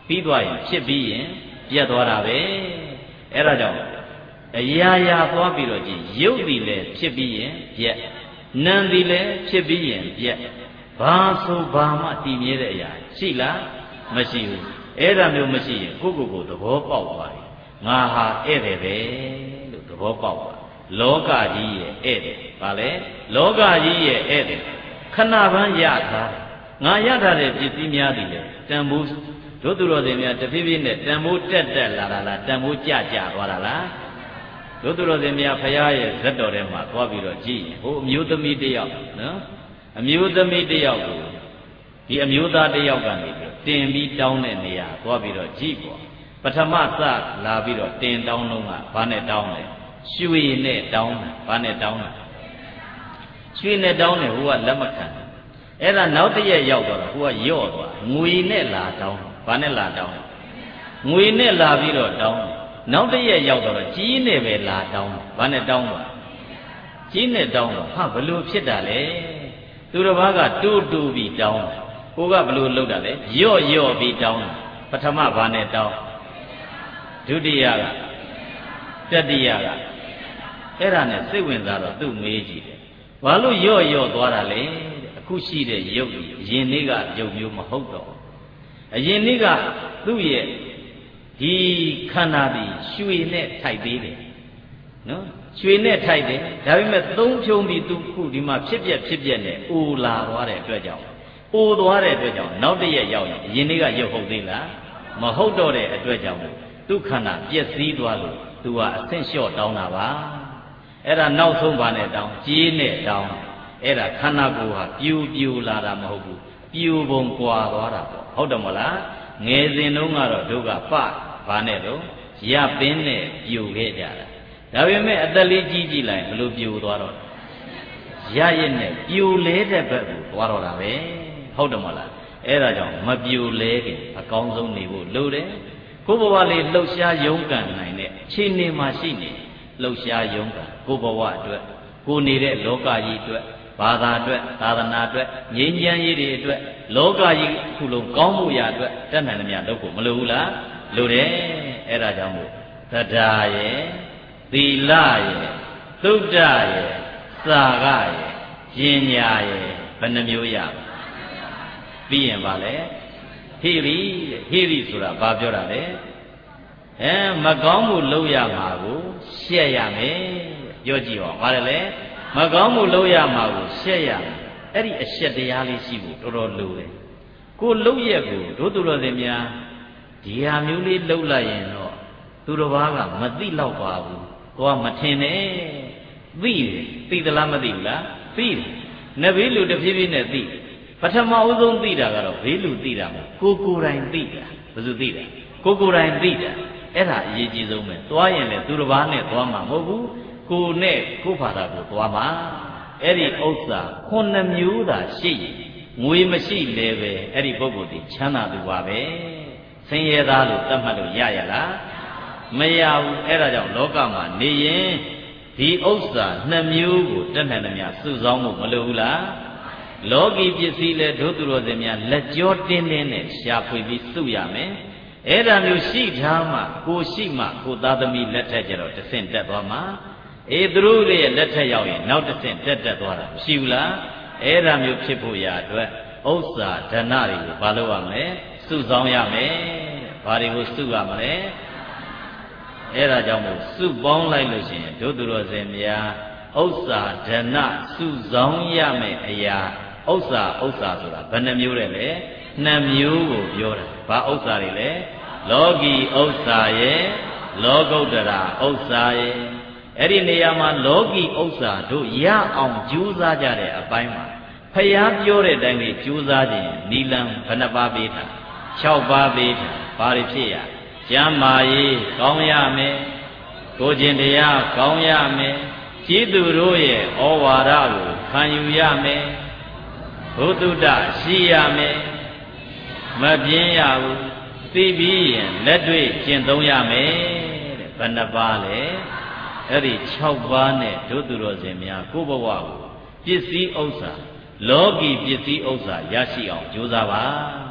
ပြီးသွားရင်ဖြစ်ပြီးရင်ပြတ်သွားတာပဲအဲ့ဒါကြောင့်အရာရာသွားပြီးတော့ကြည့်ရုပ်သည်လည်းဖြစ်ပြီးရင်ပြတ်နာမ်သည်လည်းဖြစ်ပြီးရင်ပြတ်ဘာဆိုဘာမှတည်မြဲတဲ့အရာရှိလားမရှိဘူးအဲ့ဒါမျိုးမရှိရင်ကိုယ့်ကိုယ်ကိုသဘောပေါက်သွားပြီငါဟာဧည့်တယ်ပဲလို့သဘောပေါက်သွားလောကကြီးရဲ့ဧည့်တယ်ဗာလဲလောကကြီးရဲ့ဧည့်တယ်ခဏပန်းရထားတယ်ငါရထားတဲ့ပစ္စည်းများသည်လေတန်ဖိုးတို့သူတော်စင်များတဖြည်းဖြည်းနဲ့တန်ဖိုးတက်တက်လာတာလားတန်ဖိုးကျကျသွားတာလားတို့သူတော်စင်များဖရာရဲ့ဇတ်တော်ထဲမှာသွားပြီးတော့ကြည့်ရင်ဟိုအမျိုးသမီးတယောက်နော်အမျိုးသမီးတယောက်ကိုဒီအမျိုးသားတယောက်ကနေပြီးတင်ပြီးတောင်းတဲ့နေရာသွားပြီးတော့ကြည့်ပေါ့ပထမစလာပြီးတော့တင်တောင်းလုံးကဘာနဲ့တောင်းလဲရွှေနဲ့တောင်းတာဘာနဲ့တောင်းတာရွှေနဲ့တောင်းတယ်ဟိုကလက်မခံအဲ့ဒါနောက်တစ်ရက်ရောက်တော့ဟိုကယော့သွားငွေနဲ့လာတောင်းဘာနဲ့လာတောင်းငွေနဲ့လာပြီးတော့တောင်းနောက်တစ်ရက်ရောက်တော့ကြီးနဲ့ပဲလာတောင်းဘာနဲ့တောင်းပါကြီးနဲ့တောင်းတော့ဟာဘလို့ဖြစ်တာလဲသူတစ်ပါးကတူးတူးပြီးတောင်းကိုကဘလို့လုပ်တာလဲယော့ယော့ပြီးတောင်းပထမဘာနဲ့တောင်းဒုတိယကတတိယကအဲ့ဒါနဲ့စိတ်ဝင်စားတော့သူ့မေးကြည့်တယ်ဘာလို့ယော့ယော့သွားတာလဲအခုရှိတဲ့ရုပ်ကြီးအရင်နေ့ကရုပ်မျိုးမဟုတ်တော့အရင်နေ့ကသူ့ရဲ့ဒီခန္ဓာဒီရွှေနဲ့ထိုက်သေးတယ်နော်ရွှေနဲ့ထိုက်တယ်ဒါပေမဲ့သုံးဖြုံပြီးသူခုဒီမှာဖြစ်ပြက်ဖြစ်ပြက်နဲ့အိုလာသွားတဲ့အတွက်ကြောင့်အိုသွားတဲ့အတွက်ကြောင့်နောက်တစ်ရက်ရောက်ရင်အရင်နေ့ကရုပ်ဟုတ်သေးလားမဟုတ်တော့တဲ့အတွက်ကြောင့်သူခန္ဓာပျက်စီးသွားလို့သူကအဆင့်လျှော့တောင်းတာပါအဲ့ဒါနောက်ဆုံးပါနဲ့တောင်းကြီးနဲ့တောင်းအဲ့ဒါခန္ဓာကိုယ်ဟာပြူပြူလာတာမဟုတ်ဘူးပြူပုံကွာသွားတာပေါ့ဟုတ်တယ်မလားငယ်စဉ်တုန်းကတော့တို့ကပဘာနဲ့တော့ရပင်းနဲ့ပြူခဲ့ကြတာဒါပေမဲ့အသက်လေးကြီးကြည့်လိုက်ဘလို့ပြူသွားတော့ရရဲ့နဲ့ပြူလဲတဲ့ဘက်ကိုသွားတော့တာပဲဟုတ်တယ်မလားအဲ့ဒါကြောင့်မပြူလဲခင်အကောင်းဆုံးနေဖို့လိုတယ်ကိုယ်ဘဝလေးလှုပ်ရှားရုန်းကန်နိုင်တဲ့ခြေနေမှာရှိနေလှုပ်ရှားရုန်းကန်ကိုယ်ဘဝအတွက်ကိုနေတဲ့လောကကြီးအတွက်ဘာသာအတွက်သာသနာအတွက်ငြိမ်းချမ်းရေးတွေအတွက်လောကကြီးခုလုံးကောင်းမှုရာအတွက်တတ်နိုင်သမျှလုပ်ဖို့မလိုဘူးလားလိုတယ်အဲ့ဒါကြောင့်မို့သဒ္ဒါရဲ့သီလရဲ့သုဒ္ဓရဲ့စာကရဲ့ဉာဏ်ရဲ့ဘယ်နှမျိုးရပြီးရင်ပါလေဟိရိဟိရိဆိုတာဘာပြောတာလဲအဲမကောင်းမှုလုပ်ရမှာကိုရှက်ရမယ်ပြောကြည့်ပါဘာလဲလဲမကောင်းမှုလုပ်ရမှာကိုရှက်ရမယ်အဲ့ဒီအရှက်တရားလေးရှိဖို့တော်တော်လိုတယ်ကိုလုပ်ရက်ကိုတို့သူတော်စင်များဒီဟာမျိုးလေးလှုပ်လိုက်ရင်တော့သူတော်ဘာကမသိတော့ပါဘူးကိုကမထင်နဲ့သိတယ်သိသလားမသိဘူးလားသိတယ်နဘေးလူတဖြည်းဖြည်းနဲ့သိပထမဦးဆုံးသိတာကတော့ဘေးလူသိတာမဟုတ်ကိုကိုယ်တိုင်သိတာဘယ်သူသိတာကိုကိုယ်တိုင်သိတာအဲ့ဒါအရေးကြီးဆုံးပဲသွားရင်လည်းသူတစ်ပါးနဲ့သွားမှာမဟုတ်ဘူးကိုနဲ့ကိုဘာသာကိုသွားမှာအဲ့ဒီဥစ္စာခုနှစ်မျိုးသာရှိရင်ငွေမရှိလည်းပဲအဲ့ဒီပုဂ္ဂိုလ်ဒီချမ်းသာသူပါပဲဆင်းရဲသားလို့သတ်မှတ်လို့ရရလားမရဘူးအဲ့ဒါကြောင့်လောကမှာနေရင်ဒီဥစ္စာနှစ်မျိုးကိုတတ်နိုင်သမျှစုဆောင်းဖို့မလိုဘူးလားလောကီပစ္စည်းလဲတို့သူတော်စင်များလက်ကြောတင်းတင်းနဲ့ရှာဖွေပြီးစုရမယ်အဲ့ဒါမျိုးရှိထားမှကိုရှိမှကိုသားသမီးလက်ထက်ကြတော့တဆင့်တက်သွားမှာအေးသူတို့ရဲ့လက်ထက်ရောက်ရင်နောက်တဆင့်တက်တက်သွားတာမရှိဘူးလားအဲ့ဒါမျိုးဖြစ်ဖို့ရာအတွက်ဥစ္စာဓနတွေကိုဘာလုပ်ရမလဲစုဆောင်းရမယ်ဘာတွေကိုစုရမလဲအဲ့ဒါကြောင့်မို့စုပေါင်းလိုက်လို့ရှိရင်တို့သူတော်စင်များဥစ္စာဓနစုဆောင်းရမယ်အရာဥစ္စာဥစ္စာဆိုတာဘယ်နှမျိုးလဲလဲနှစ်မျိုးကိုပြောတာဘာဥစ္စာတွေလဲလောကီဥစ္စာရဲ့လောကုတ္တရာဥစ္စာရဲ့အဲ့ဒီနေရာမှာလောကီဥစ္စာတို့ရအောင်ကြိုးစားကြတဲ့အပိုင်းမှာဖျားပြောတဲ့အတိုင်းလေးကြိုးစားခြင်းနီလံဘယ်နှပါးပေးတာ၆ပါးပေးတာဘာတွေဖြစ်ရကျမ်းမာရေးကောင်းရမယ်ကိုကျင်တရားကောင်းရမယ်ကျေးသူတို့ရဲ့ဩဝါဒကိုခံယူရမယ်ဘုဒ္ဓတရှိရမယ်မပြင်းရဘူးသိပြီးရင်လက်တွေ့ကျင့်သုံးရမယ်တဲ့ဘယ်နှပါးလဲအဲ့ဒီ၆ပါးနဲ့တို့သူတော်စင်များကိုယ့်ဘဝကိုပစ္စည်းဥစ္စာလောကီပစ္စည်းဥစ္စာရရှိအောင်ကြိုးစားပါ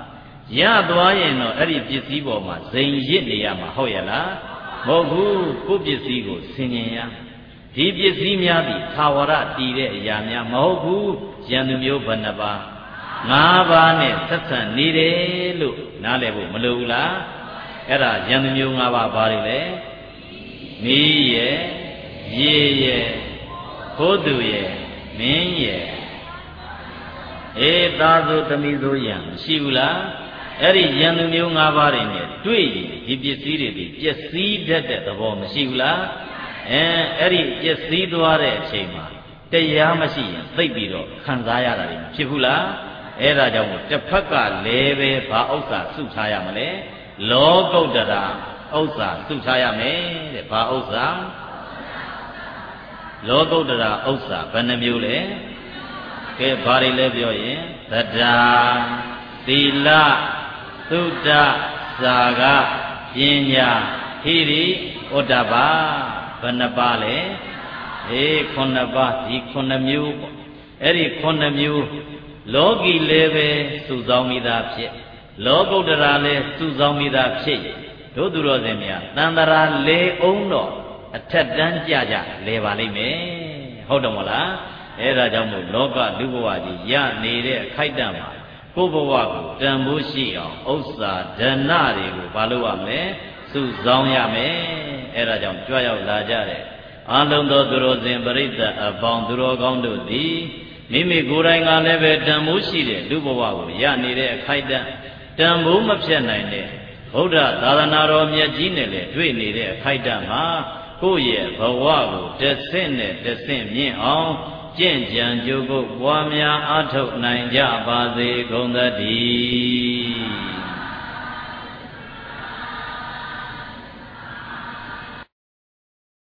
ရသွားရင်တော့အဲ့ဒီပစ္စည်းပေါ်မှာဇိမ်ရစ်နေရမှာဟုတ်ရဲ့လားမဟုတ်ဘူးကိုပစ္စည်းကိုဆင်ញင်ရဒီပစ္စည်းများသည်သာဝရတည်တဲ့အရာများမဟုတ်ဘူးယံသူမျိုးဘယ်နှပါးငါးပါးနဲ့ဆက်ဆံနေတယ်လို့နားလည်ဖို့မလိုဘူးလားအဲ့ဒါယံသူမျိုးငါးပါးဘာတွေလဲမီးရဲ့ရေရဲ့ခိုးသူရဲ့မင်းရဲ့အေးသာသူသမီးဆိုယံမရှိဘူးလားအဲ့ဒီယံသူမျိုးငါးပါးတွေနဲ့တွေ့ရင်ဒီပစ္စည်းတွေဒီပျက်စီးတတ်တဲ့သဘောမရှိဘူးလားအဲအဲ့ဒီပျက်စီးသွားတဲ့အချိန်မှာတရားမရှိရင်သိပ်ပြီးတော့ခံစားရတာတွေဖြစ်ဘူးလားအဲ့ဒါကြောင့်တစ်ဖက်ကလည်းပဲဘာဥစ္စာစုထားရမလဲလောကုတ္တရာဥစ္စာစုထားရမယ်တဲ့ဘာဥစ္စာလောကုတ္တရာဥစ္စာဘယ်နှမျိုးလဲကဲဘာတွေလဲပြောရင်သဒ္ဒါသီလသုဒ္ဓစာကပညာဟိရိဩတ္တပါဘယ်နှပါလဲအေးခုနှစ်ပါးဒီခုနှစ်မျိုးပေါ့အဲ့ဒီခုနှစ်မျိုးလောကီလည်းပဲစုဆောင်မိသားဖြစ်လောကုတ္တရာလည်းစုဆောင်မိသားဖြစ်တို့သူတော်စင်များတန်တရာလေအောင်တော့အထက်တန်းကြကြလဲပါလိမ့်မယ်ဟုတ်တယ်မဟုတ်လားအဲ့ဒါကြောင့်မို့လောကလူဘဝကြီးရနေတဲ့အခိုက်အတန့်မှာကိုယ်ဘဝကိုတန်ဖိုးရှိအောင်ဥစ္စာဓနတွေကိုဘာလို့ရမလဲစုဆောင်ရမယ်အဲ့ဒါကြောင့်ကြွရောက်လာကြတဲ့အာလုံးသောသူတော်စင်ပရိသတ်အပေါင်းသူတော်ကောင်းတို့သည်မိမိကိုယ်တိုင်ကလည်းပဲတန်ဖိုးရှိတဲ့လူဘဝကိုရနေတဲ့အခိုက်အတန့်တန်ဖိုးမဖြတ်နိုင်တဲ့ဗုဒ္ဓသာသနာတော်မြတ်ကြီးနဲ့လည်းတွေ့နေတဲ့အခိုက်အတန့်မှာကိုယ့်ရဲ့ဘဝကိုတဆင့်နဲ့တဆင့်မြင့်အောင်ကျင့်ကြံကြိုးကုပ်ပွားများအားထုတ်နိုင်ကြပါစေကုန်သတည်း